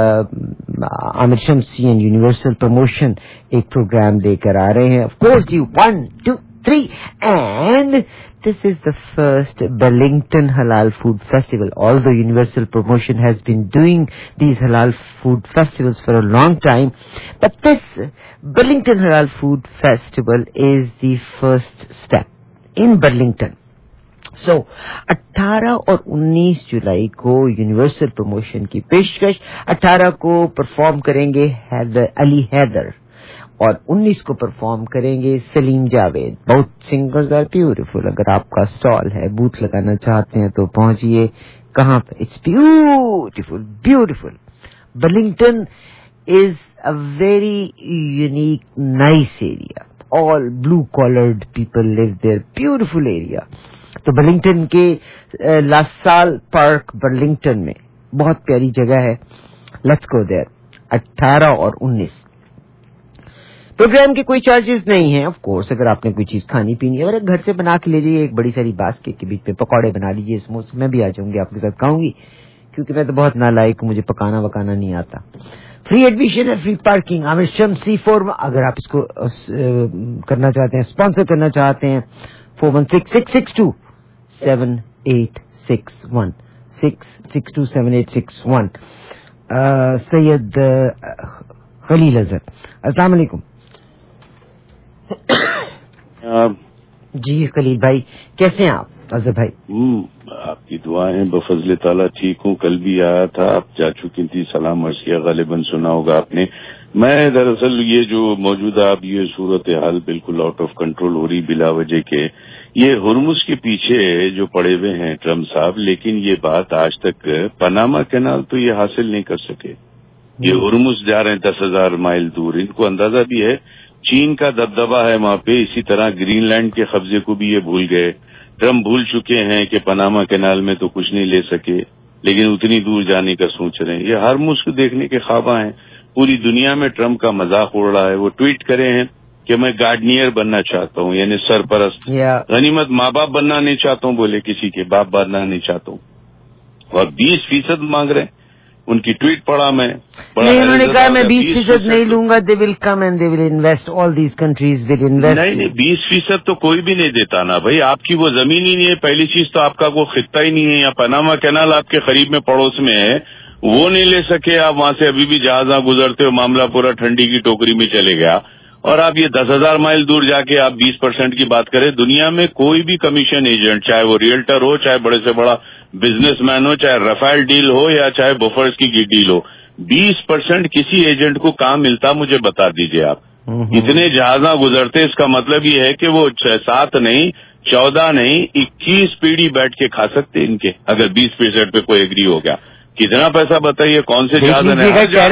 S11: Aamir Shamsi and Universal Promotion एक प्रोग्राम देकर आ रहे हैं। ऑफ कोर्स जी, 1, 2, 3 and this is the first Burlington Halal Food Festival. Although Universal Promotion has been doing these halal food festivals for a long time, but this Burlington Halal Food Festival is the first step in Burlington. So 18 और 19 जुलाई को यूनिवर्सल प्रमोशन की पेशकश। 18 को परफॉर्म करेंगे अली हैदर, اور 19 کو پرفارم کریں گے سلیم جاوید. بہت سنگرز آر بیوٹیفل. اگر آپ کا اسٹال ہے, بوتھ لگانا چاہتے ہیں تو پہنچیے. کہاں پہ؟ It's beautiful beautiful. Burlington is a very unique, nice area. All blue-collared people live there. Beautiful area. تو برلنگٹن کے لاسال پارک برلنگٹن میں بہت پیاری جگہ ہے. لیٹس گو دیر. 18 اور 19. پروگرام کے کوئی چارجز نہیں ہیں. آف کورس اگر آپ نے کوئی چیز کھانی پینی ہے اور گھر سے بنا کے لے جائیے, ایک بڑی ساری باسکٹ کے بیچ میں پکوڑے بنا لیجیے. اس موسم میں بھی آ جاؤں گی, آپ کے ساتھ کھاؤں گی, کیونکہ میں تو بہت نالائق ہوں, مجھے پکانا وکانا نہیں آتا. فری ایڈمیشن ہے, free parking. Aamir Shamsi forum, اگر آپ اس کو کرنا چاہتے ہیں, اسپانسر کرنا چاہتے ہیں, 416-662-7861 662-7861. سید خلیل اظہر, السلام علیکم. جی خلیل بھائی, کیسے ہیں آپ؟ اظہر بھائی
S13: آپ کی دعائیں بفضل تعالیٰ ٹھیک ہوں. کل بھی آیا تھا, آپ جا چکی تھی, سلام عرض کیا, غالباً سنا ہوگا آپ نے. میں دراصل یہ جو موجودہ اب یہ صورتحال بالکل آؤٹ آف کنٹرول ہو رہی بلا وجہ کے, یہ ہرمز کے پیچھے جو پڑے ہوئے ہیں ٹرمپ صاحب, لیکن یہ بات آج تک پاناما کینال تو یہ حاصل نہیں کر سکے. یہ ہرمز جا رہے ہیں 10,000 مائل دور. ان کو اندازہ بھی ہے چین کا دبدبہ ہے وہاں پہ, اسی طرح گرین لینڈ کے قبضے کو بھی یہ بھول گئے. ٹرمپ بھول چکے ہیں کہ پاناما کینال میں تو کچھ نہیں لے سکے, لیکن اتنی دور جانے کا سوچ رہے ہیں. یہ ہر ملک دیکھنے کے خواباں ہیں. پوری دنیا میں ٹرمپ کا مذاق اڑ رہا ہے. وہ ٹویٹ کرے ہیں کہ میں گارڈنیئر بننا چاہتا ہوں, یعنی سرپرست. غنیمت ماں باپ بننا نہیں چاہتا ہوں, بولے کسی کے باپ بننا نہیں چاہتا ہوں. اور 20% مانگ رہے ہیں. ان کی ٹویٹ پڑھا میں,
S11: انہوں نے کہا میں 20% نہیں لوں گا. They will come and they will invest, all these countries will invest.
S13: نہیں 20% تو کوئی بھی نہیں دیتا نا بھائی. آپ کی وہ زمین ہی نہیں ہے, پہلی چیز تو آپ کا وہ خطہ ہی نہیں ہے. یا پاناما کینال آپ کے قریب میں پڑوس میں ہے, وہ نہیں لے سکے آپ, وہاں سے ابھی بھی جہازاں گزرتے ہو, معاملہ پورا ٹھنڈی کی ٹوکری میں چلے گیا. اور آپ یہ 10,000 مائل دور جا کے آپ 20% کی بات کریں. دنیا میں کوئی بھی کمیشن ایجنٹ, چاہے وہ ریئلٹر ہو, چاہے بڑے سے بڑا بزنس مین ہو, چاہے رفیل ڈیل ہو یا چاہے بفرز کی ڈیل ہو, 20% کسی ایجنٹ کو کہاں ملتا مجھے بتا دیجئے آپ. اتنے جہازاں گزرتے, اس کا مطلب یہ ہے کہ وہ 7 نہیں 14 نہیں 21 پیڑھی بیٹھ کے کھا سکتے ان کے, اگر 20% پہ کوئی ایگری ہو گیا. کتنا پیسہ بتائیے, کون سے جہاز ہیں؟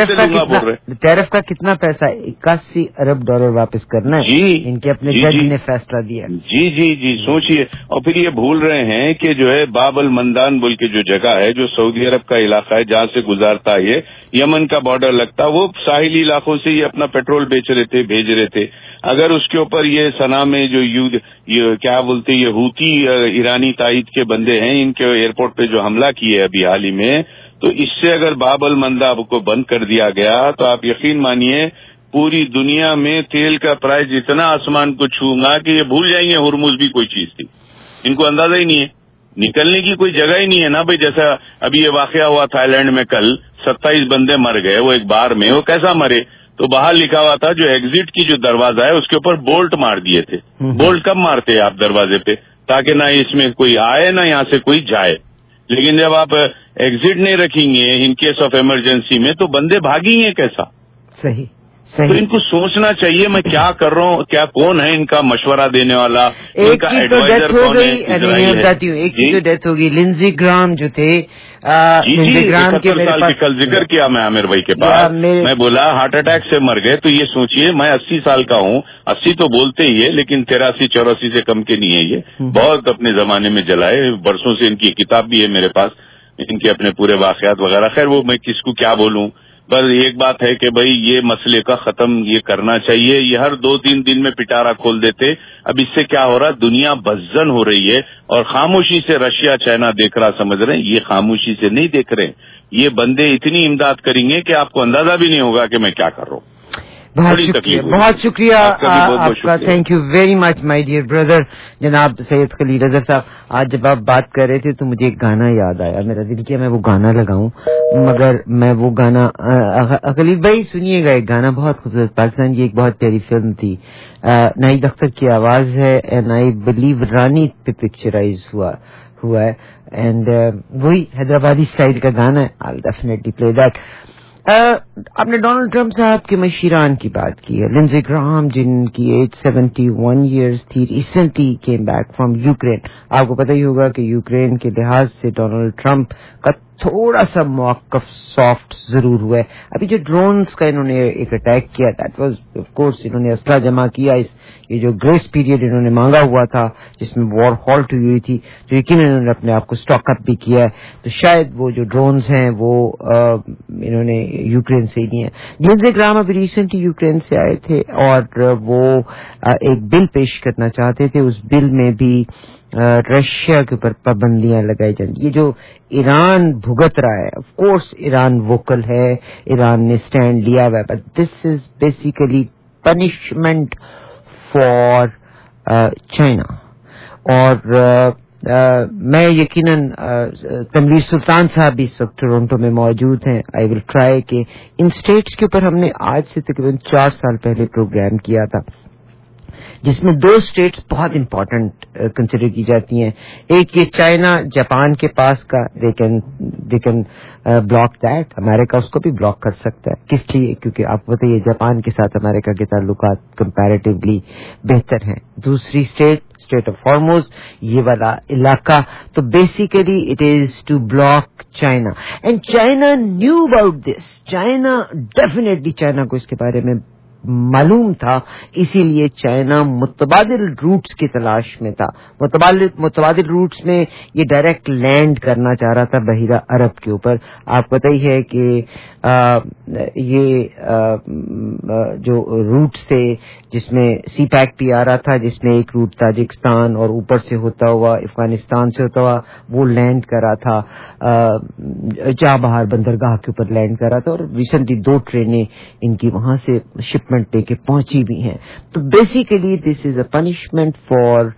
S11: ٹیرف کا کتنا پیسہ؟ 81 ارب ڈالر واپس کرنا ہے. جی ان کے اپنے جج نے فیصلہ دیا.
S13: جی سوچئے. اور پھر یہ بھول رہے ہیں کہ جو ہے باب المندان بول کے جو جگہ ہے, جو سعودی عرب کا علاقہ ہے جہاں سے گزارتا ہے, یہ یمن کا بارڈر لگتا, وہ ساحلی علاقوں سے یہ اپنا پیٹرول بیچ رہے تھے, بھیج رہے تھے. اگر اس کے اوپر یہ سنا میں جو کیا بولتے یہ ہوتی ایرانی تائید کے بندے ہیں, ان کے ایئرپورٹ پہ جو حملہ کیے ابھی حال ہی میں, تو اس سے اگر باب المنداب کو بند کر دیا گیا تو آپ یقین مانیے پوری دنیا میں تیل کا پرائز اتنا آسمان کو چھوؤں گا کہ یہ بھول جائیں گے ہرمز بھی کوئی چیز تھی. ان کو اندازہ ہی نہیں ہے, نکلنے کی کوئی جگہ ہی نہیں ہے نا بھائی. جیسا ابھی یہ واقعہ ہوا تھا لینڈ میں کل, 27 بندے مر گئے وہ ایک بار میں. وہ کیسا مرے؟ تو باہر لکھا ہوا تھا جو ایگزٹ کی جو دروازہ ہے اس کے اوپر بولٹ مار دیے تھے. بولٹ کب مارتے ہیں آپ دروازے پہ؟ تاکہ نہ اس میں کوئی آئے نہ یہاں سے کوئی جائے. لیکن جب آپ ایگزٹ نہیں رکھیں گے ان کیس آف ایمرجنسی میں تو بندے بھاگیں گے کیسا؟
S11: صحیح.
S13: تو ان کو سوچنا چاہیے میں کیا کر رہا ہوں, کیا کون ہے ان کا مشورہ دینے والا,
S11: ایک کی تو ڈیتھ ہو گئی, بتاتی ہوں, ایک کی تو ڈیتھ ہو گئی, لنزی گرام جو تھے.
S13: لنزی گرام کے کل ذکر کیا میں عامر بھائی کے پاس, میں بولا ہارٹ اٹیک سے مر گئے. تو یہ سوچئے میں 80 سال کا ہوں, 80 تو بولتے ہی ہے لیکن 83-84 سے کم کے نہیں ہے. یہ بہت اپنے زمانے میں جلائے, برسوں سے ان کی کتاب بھی ہے میرے پاس, ان کے اپنے پورے واقعات وغیرہ. خیر وہ میں کس کو کیا بولوں, بس ایک بات ہے کہ بھائی یہ مسئلے کا ختم یہ کرنا چاہیے. یہ ہر 2-3 دن میں پٹارا کھول دیتے. اب اس سے کیا ہو رہا, دنیا بزن ہو رہی ہے اور خاموشی سے رشیا چائنا دیکھ رہا سمجھ رہے ہیں. یہ خاموشی سے نہیں دیکھ رہے, یہ بندے اتنی امداد کریں گے کہ آپ کو اندازہ بھی نہیں ہوگا کہ میں کیا کر رہا ہوں.
S11: بہت شکریہ آپ کا, thank you very much my dear brother جناب سید خلیل اظہر صاحب. آج جب آپ بات کر رہے تھے تو مجھے ایک گانا یاد آیا, میرا دل کیا میں وہ گانا لگاؤں, مگر میں وہ گانا خلیل بھائی سنیے گا. ایک گانا بہت خوبصورت, پاکستان کی ایک بہت پیاری فلم تھی, ناہید اختر کی آواز ہے, اینڈ آئی بلیو رانی پہ پکچرائز ہوا ہے, اینڈ وہی حیدرآبادی اسٹائل کا گانا ہے. I will definitely play that. آپ نے ڈونلڈ ٹرمپ صاحب کے مشیران کی بات کی ہے. لنزے گراہم جن کی ایج 71 ایئرز تھی, recently came back from Ukraine. آپ کو پتہ ہی ہوگا کہ یوکرین کے لحاظ سے ڈونلڈ ٹرمپ کا تھوڑا سا موقف سافٹ ضرور ہوا ہے. ابھی جو ڈرونز کا انہوں نے ایک اٹیک کیا, دیٹ واز آف کورس انہوں نے اسلحہ جمع کیا, یہ جو گریس پیریڈ انہوں نے مانگا ہوا تھا جس میں وار ہالٹ ہوئی تھی, تو یقیناً انہوں نے اپنے آپ کو اسٹاک اپ بھی کیا ہے. تو شاید وہ جو ڈرونز ہیں وہ انہوں نے یوکرین سے ہی ہیں. لنزے گراہم ابھی ریسنٹلی یوکرین سے آئے تھے اور وہ ایک بل پیش کرنا چاہتے تھے. اس بل میں بھی رشیا کے اوپر پابندیاں لگائی جائیں. یہ جو ایران بھگت رہا ہے, آف کورس ایران ووکل ہے, ایران نے اسٹینڈ لیا ہوا ہے, but this is basically punishment for China. اور میں یقیناً تنویر سلطان صاحب بھی اس وقت ٹورنٹو میں موجود ہیں. آئی ول ٹرائی کہ ان اسٹیٹس کے اوپر ہم نے آج سے تقریباً 4 سال پہلے پروگرام کیا تھا جس میں 2 اسٹیٹس بہت امپورٹنٹ کنسیڈر کی جاتی ہیں. ایک یہ چائنا جاپان کے پاس کا, دے کین بلاک دیٹ. امریکہ اس کو بھی بلاک کر سکتا ہے. کس لیے؟ کیونکہ آپ کو بتائیے جاپان کے ساتھ امریکہ کے تعلقات کمپیریٹیولی بہتر ہیں. دوسری اسٹیٹ آف ہارموز, یہ والا علاقہ, تو basically it is to block China. And China knew about this. China definitely China کو اس کے بارے میں معلوم تھا, اسی لیے چائنا متبادل روٹس کی تلاش میں تھا. متبادل روٹس میں یہ ڈائریکٹ لینڈ کرنا چاہ رہا تھا بحیرہ عرب کے اوپر. آپ کو پتہ ہی ہے کہ یہ جو روٹس تھے جس میں سی پیک بھی آ رہا تھا, جس میں ایک روٹ تاجکستان اور اوپر سے ہوتا ہوا افغانستان سے ہوتا ہوا وہ لینڈ کرا تھا, جہاں بہار بندرگاہ کے اوپر لینڈ کرا تھا. اور ریسنٹلی 2 ٹرینیں ان کی وہاں سے شپمنٹ لے کے پہنچی بھی ہیں. تو basically this is a punishment for.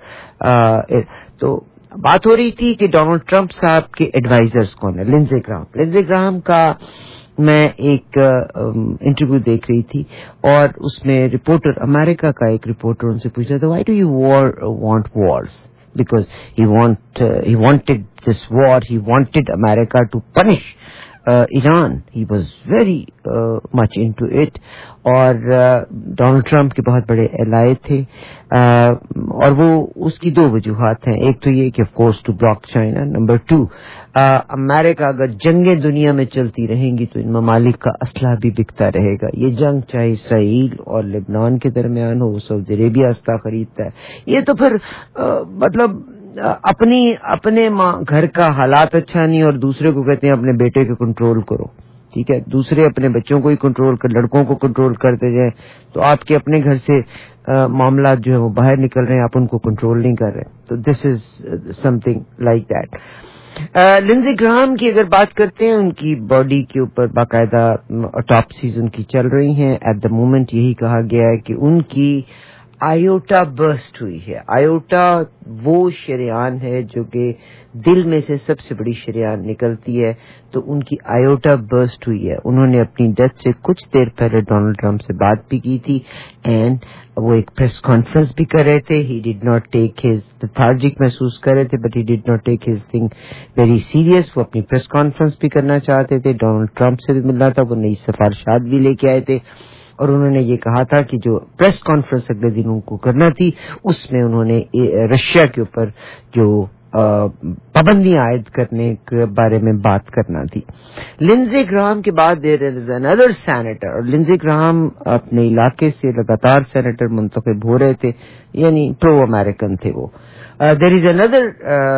S11: تو بات ہو رہی تھی کہ ڈونلڈ ٹرمپ صاحب کے ایڈوائزرز کون ہیں. لنزے گراہم کا میں ایک انٹرویو دیکھ رہی تھی اور اس میں رپورٹر, امریکہ کا ایک رپورٹر ان سے پوچھ رہا تھا, why do you want wars, because he wanted this war, he wanted America to punish Iran. He was very much into it. اور ڈونلڈ ٹرمپ کے بہت بڑے الائے تھے, اور وہ اس کی 2 وجوہات ہیں. ایک تو یہ کہ of course to block China. نمبر 2, امریکہ اگر جنگیں دنیا میں چلتی رہیں گی تو ان ممالک کا اسلحہ بھی بکتا رہے گا. یہ جنگ چاہے اسرائیل اور لبنان کے درمیان ہو, سعودی عربیہ اسلحہ خریدتا ہے. یہ تو پھر مطلب اپنے گھر کا حالات اچھا نہیں اور دوسرے کو کہتے ہیں اپنے بیٹے کو کنٹرول کرو. ٹھیک ہے, دوسرے اپنے بچوں کو ہی کنٹرول کر, لڑکوں کو کنٹرول کرتے جائیں, تو آپ کے اپنے گھر سے معاملات جو ہے وہ باہر نکل رہے ہیں, آپ ان کو کنٹرول نہیں کر رہے. تو this is something like that. Lindsey Graham کی اگر بات کرتے ہیں, ان کی باڈی کے اوپر باقاعدہ آٹوپسیز ان کی چل رہی ہیں. ایٹ دا مومنٹ یہی کہا گیا ہے کہ ان کی آئیوٹا برسٹ ہوئی ہے. آئیوٹا وہ شریان ہے جو کہ دل میں سے سب سے بڑی شریان نکلتی ہے, تو ان کی آئیوٹا برسٹ ہوئی ہے. انہوں نے اپنی ڈیتھ سے کچھ دیر پہلے ڈونلڈ ٹرمپ سے بات بھی کی تھی, اینڈ وہ ایک پریس کانفرنس بھی کر رہے تھے. ہی ڈڈ ناٹ ٹیک ہز لیتھارجک محسوس کر رہے تھے, but he did not take his thing very serious. وہ اپنی پریس کانفرنس بھی کرنا چاہتے تھے, ڈونلڈ ٹرمپ سے بھی ملنا تھا, وہ نئی سفارشات بھی لے کے آئے تھے. اور انہوں نے یہ کہا تھا کہ جو پریس کانفرنس اگلے دن ان کو کرنا تھی اس میں انہوں نے رشیا کے اوپر جو پابندیاں عائد کرنے کے بارے میں بات کرنا تھی. لنزے گراہم کے بعد دیر از اندر سینیٹر, اور لنزے گراہم اپنے علاقے سے لگاتار سینیٹر منتخب ہو رہے تھے, یعنی پرو امریکن تھے وہ. دیر از اندر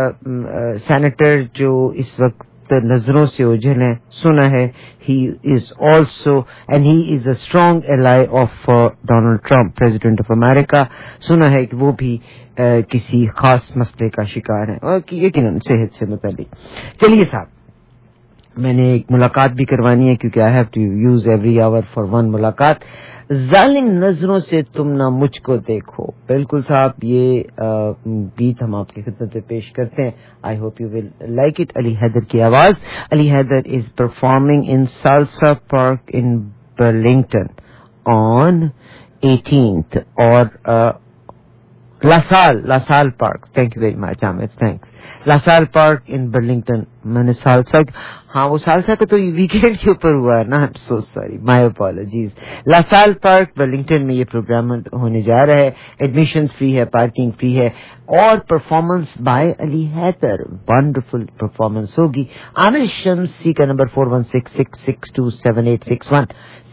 S11: سینیٹر جو اس وقت نظروں سے اوجھل ہیں, سنا ہے he is also and he is a strong ally of Donald Trump, president of America. سنا ہے کہ وہ بھی کسی خاص مسئلے کا شکار ہیں, اور یقیناً صحت سے متعلق. چلیے صاحب, میں نے ایک ملاقات بھی کروانی ہے کیونکہ I have to use every hour for 1 ملاقات. ظالم نظروں سے تم نہ مجھ کو دیکھو. بالکل صاحب, یہ گیت ہم آپ کی خدمت میں پیش کرتے ہیں. I hope you will like it. Ali Haidar کی آواز. Ali Haidar is performing in salsa park in Burlington on 18th, اور LaSalle Park. Thank you very much, Amit. Thanks. LaSalle Park in Burlington. मैंने सालसा, हाँ वो सालसा का तो वीकेंड के ऊपर हुआ है ना. So sorry, my apologies. LaSalle Park Burlington में ये प्रोग्राम होने जा रहा है. एडमिशन फ्री है, पार्किंग फ्री है, और performance by Ali Haidar. Wonderful performance होगी. आमिर शम्सी का नंबर 4166627861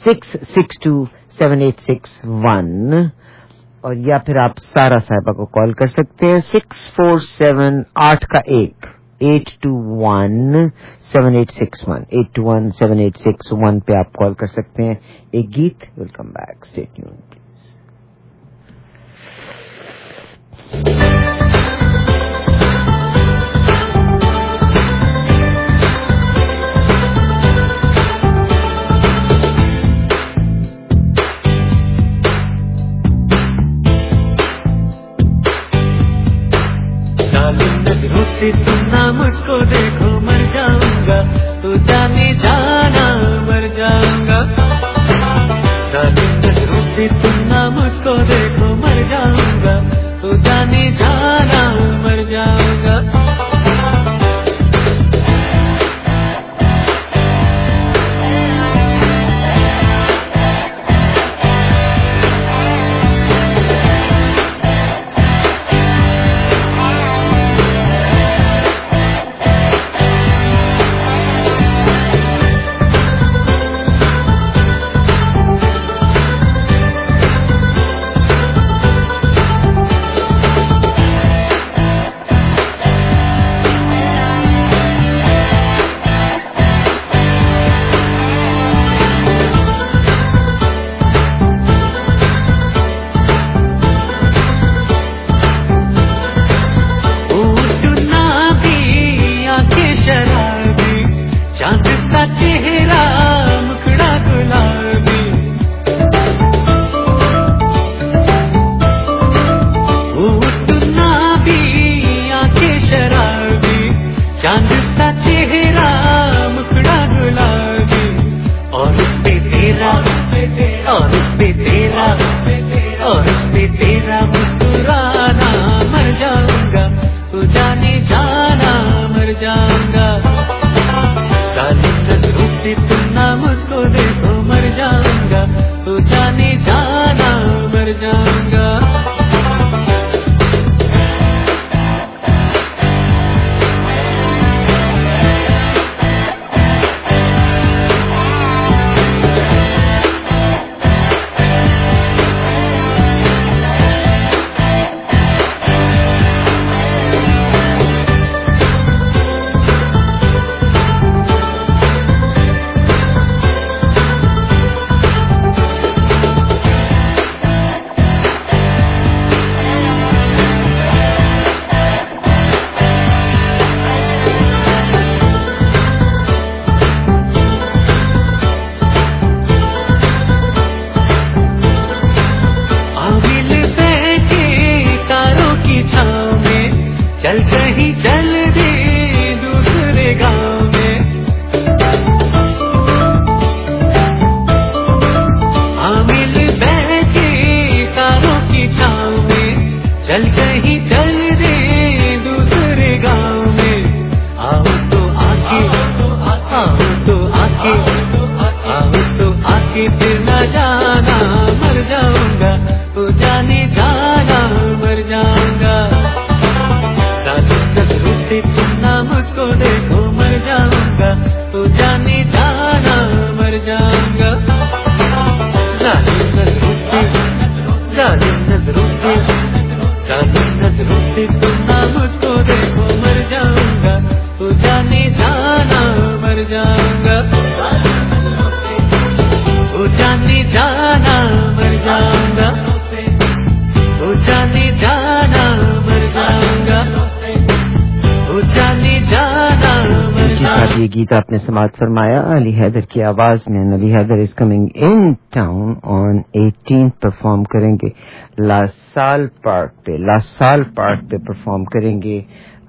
S11: 6627861, और या फिर आप सारा साहिबा को कॉल कर सकते हैं 647-821-7861 821-7861 पे आप कॉल कर सकते हैं. एक गीत. Welcome back. Stay tuned please.
S9: तुम ना मुझको देखो मर जाऊंगा, तू जाने जाना मर जाऊंगा. नजरों से तुम ना मुझको देखो मर जाऊंगा, तू जाने जाना मर जाऊंगा.
S11: یہ گیت آپ نے سماعت فرمایا علی حیدر کی آواز میں. Ali Haidar is coming in town on 18 perform کریں گے لا سال پارک پہ پرفارم کریں گے.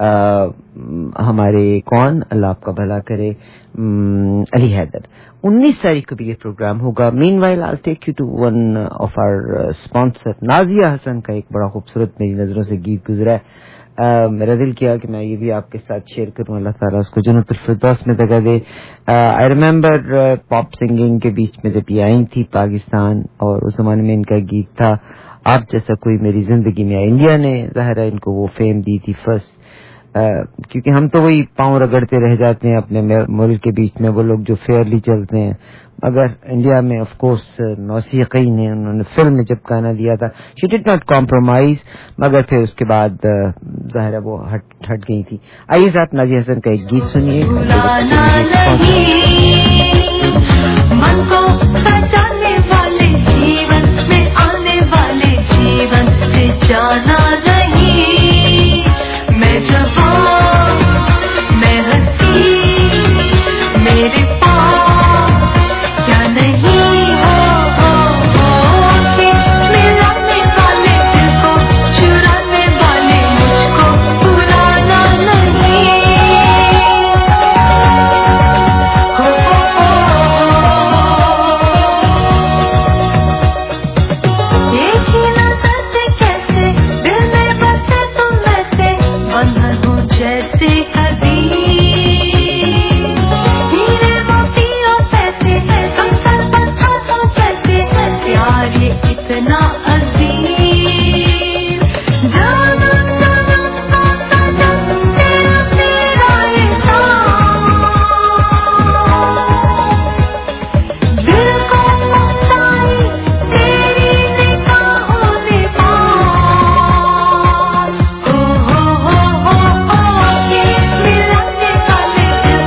S11: ہمارے کون اللہ آپ کا بھلا کرے علی حیدر. 19 تاریخ کو بھی یہ پروگرام ہوگا. Meanwhile I take you to one of our sponsor. Nazia Hassan کا ایک بڑا خوبصورت میری نظروں سے گیت گزرا ہے. میرا دل کیا کہ میں یہ بھی آپ کے ساتھ شیئر کروں. اللہ تعالیٰ اس کو جنت الفردوس میں جگہ دے. آئی ریمبر پاپ سنگنگ کے بیچ میں جب یہ آئی تھی پاکستان, اور اس زمانے میں ان کا گیت تھا آپ جیسا کوئی میری زندگی میں. انڈیا نے ظاہر ہے ان کو وہ فیم دی تھی فرسٹ, کیونکہ ہم تو وہی پاؤں رگڑتے رہ جاتے ہیں اپنے ملک کے بیچ میں, وہ لوگ جو فیئرلی چلتے ہیں. مگر انڈیا میں آف کورس موسیقی نے, انہوں نے فلم میں جب گانا دیا تھا شی ڈڈ ناٹ کمپرومائز, مگر پھر اس کے بعد ظاہر ہے وہ ہٹ گئی تھی. آئیے آپ نازیہ حسن کا ایک گیت سنیے. من کو بچانے والے جیون میں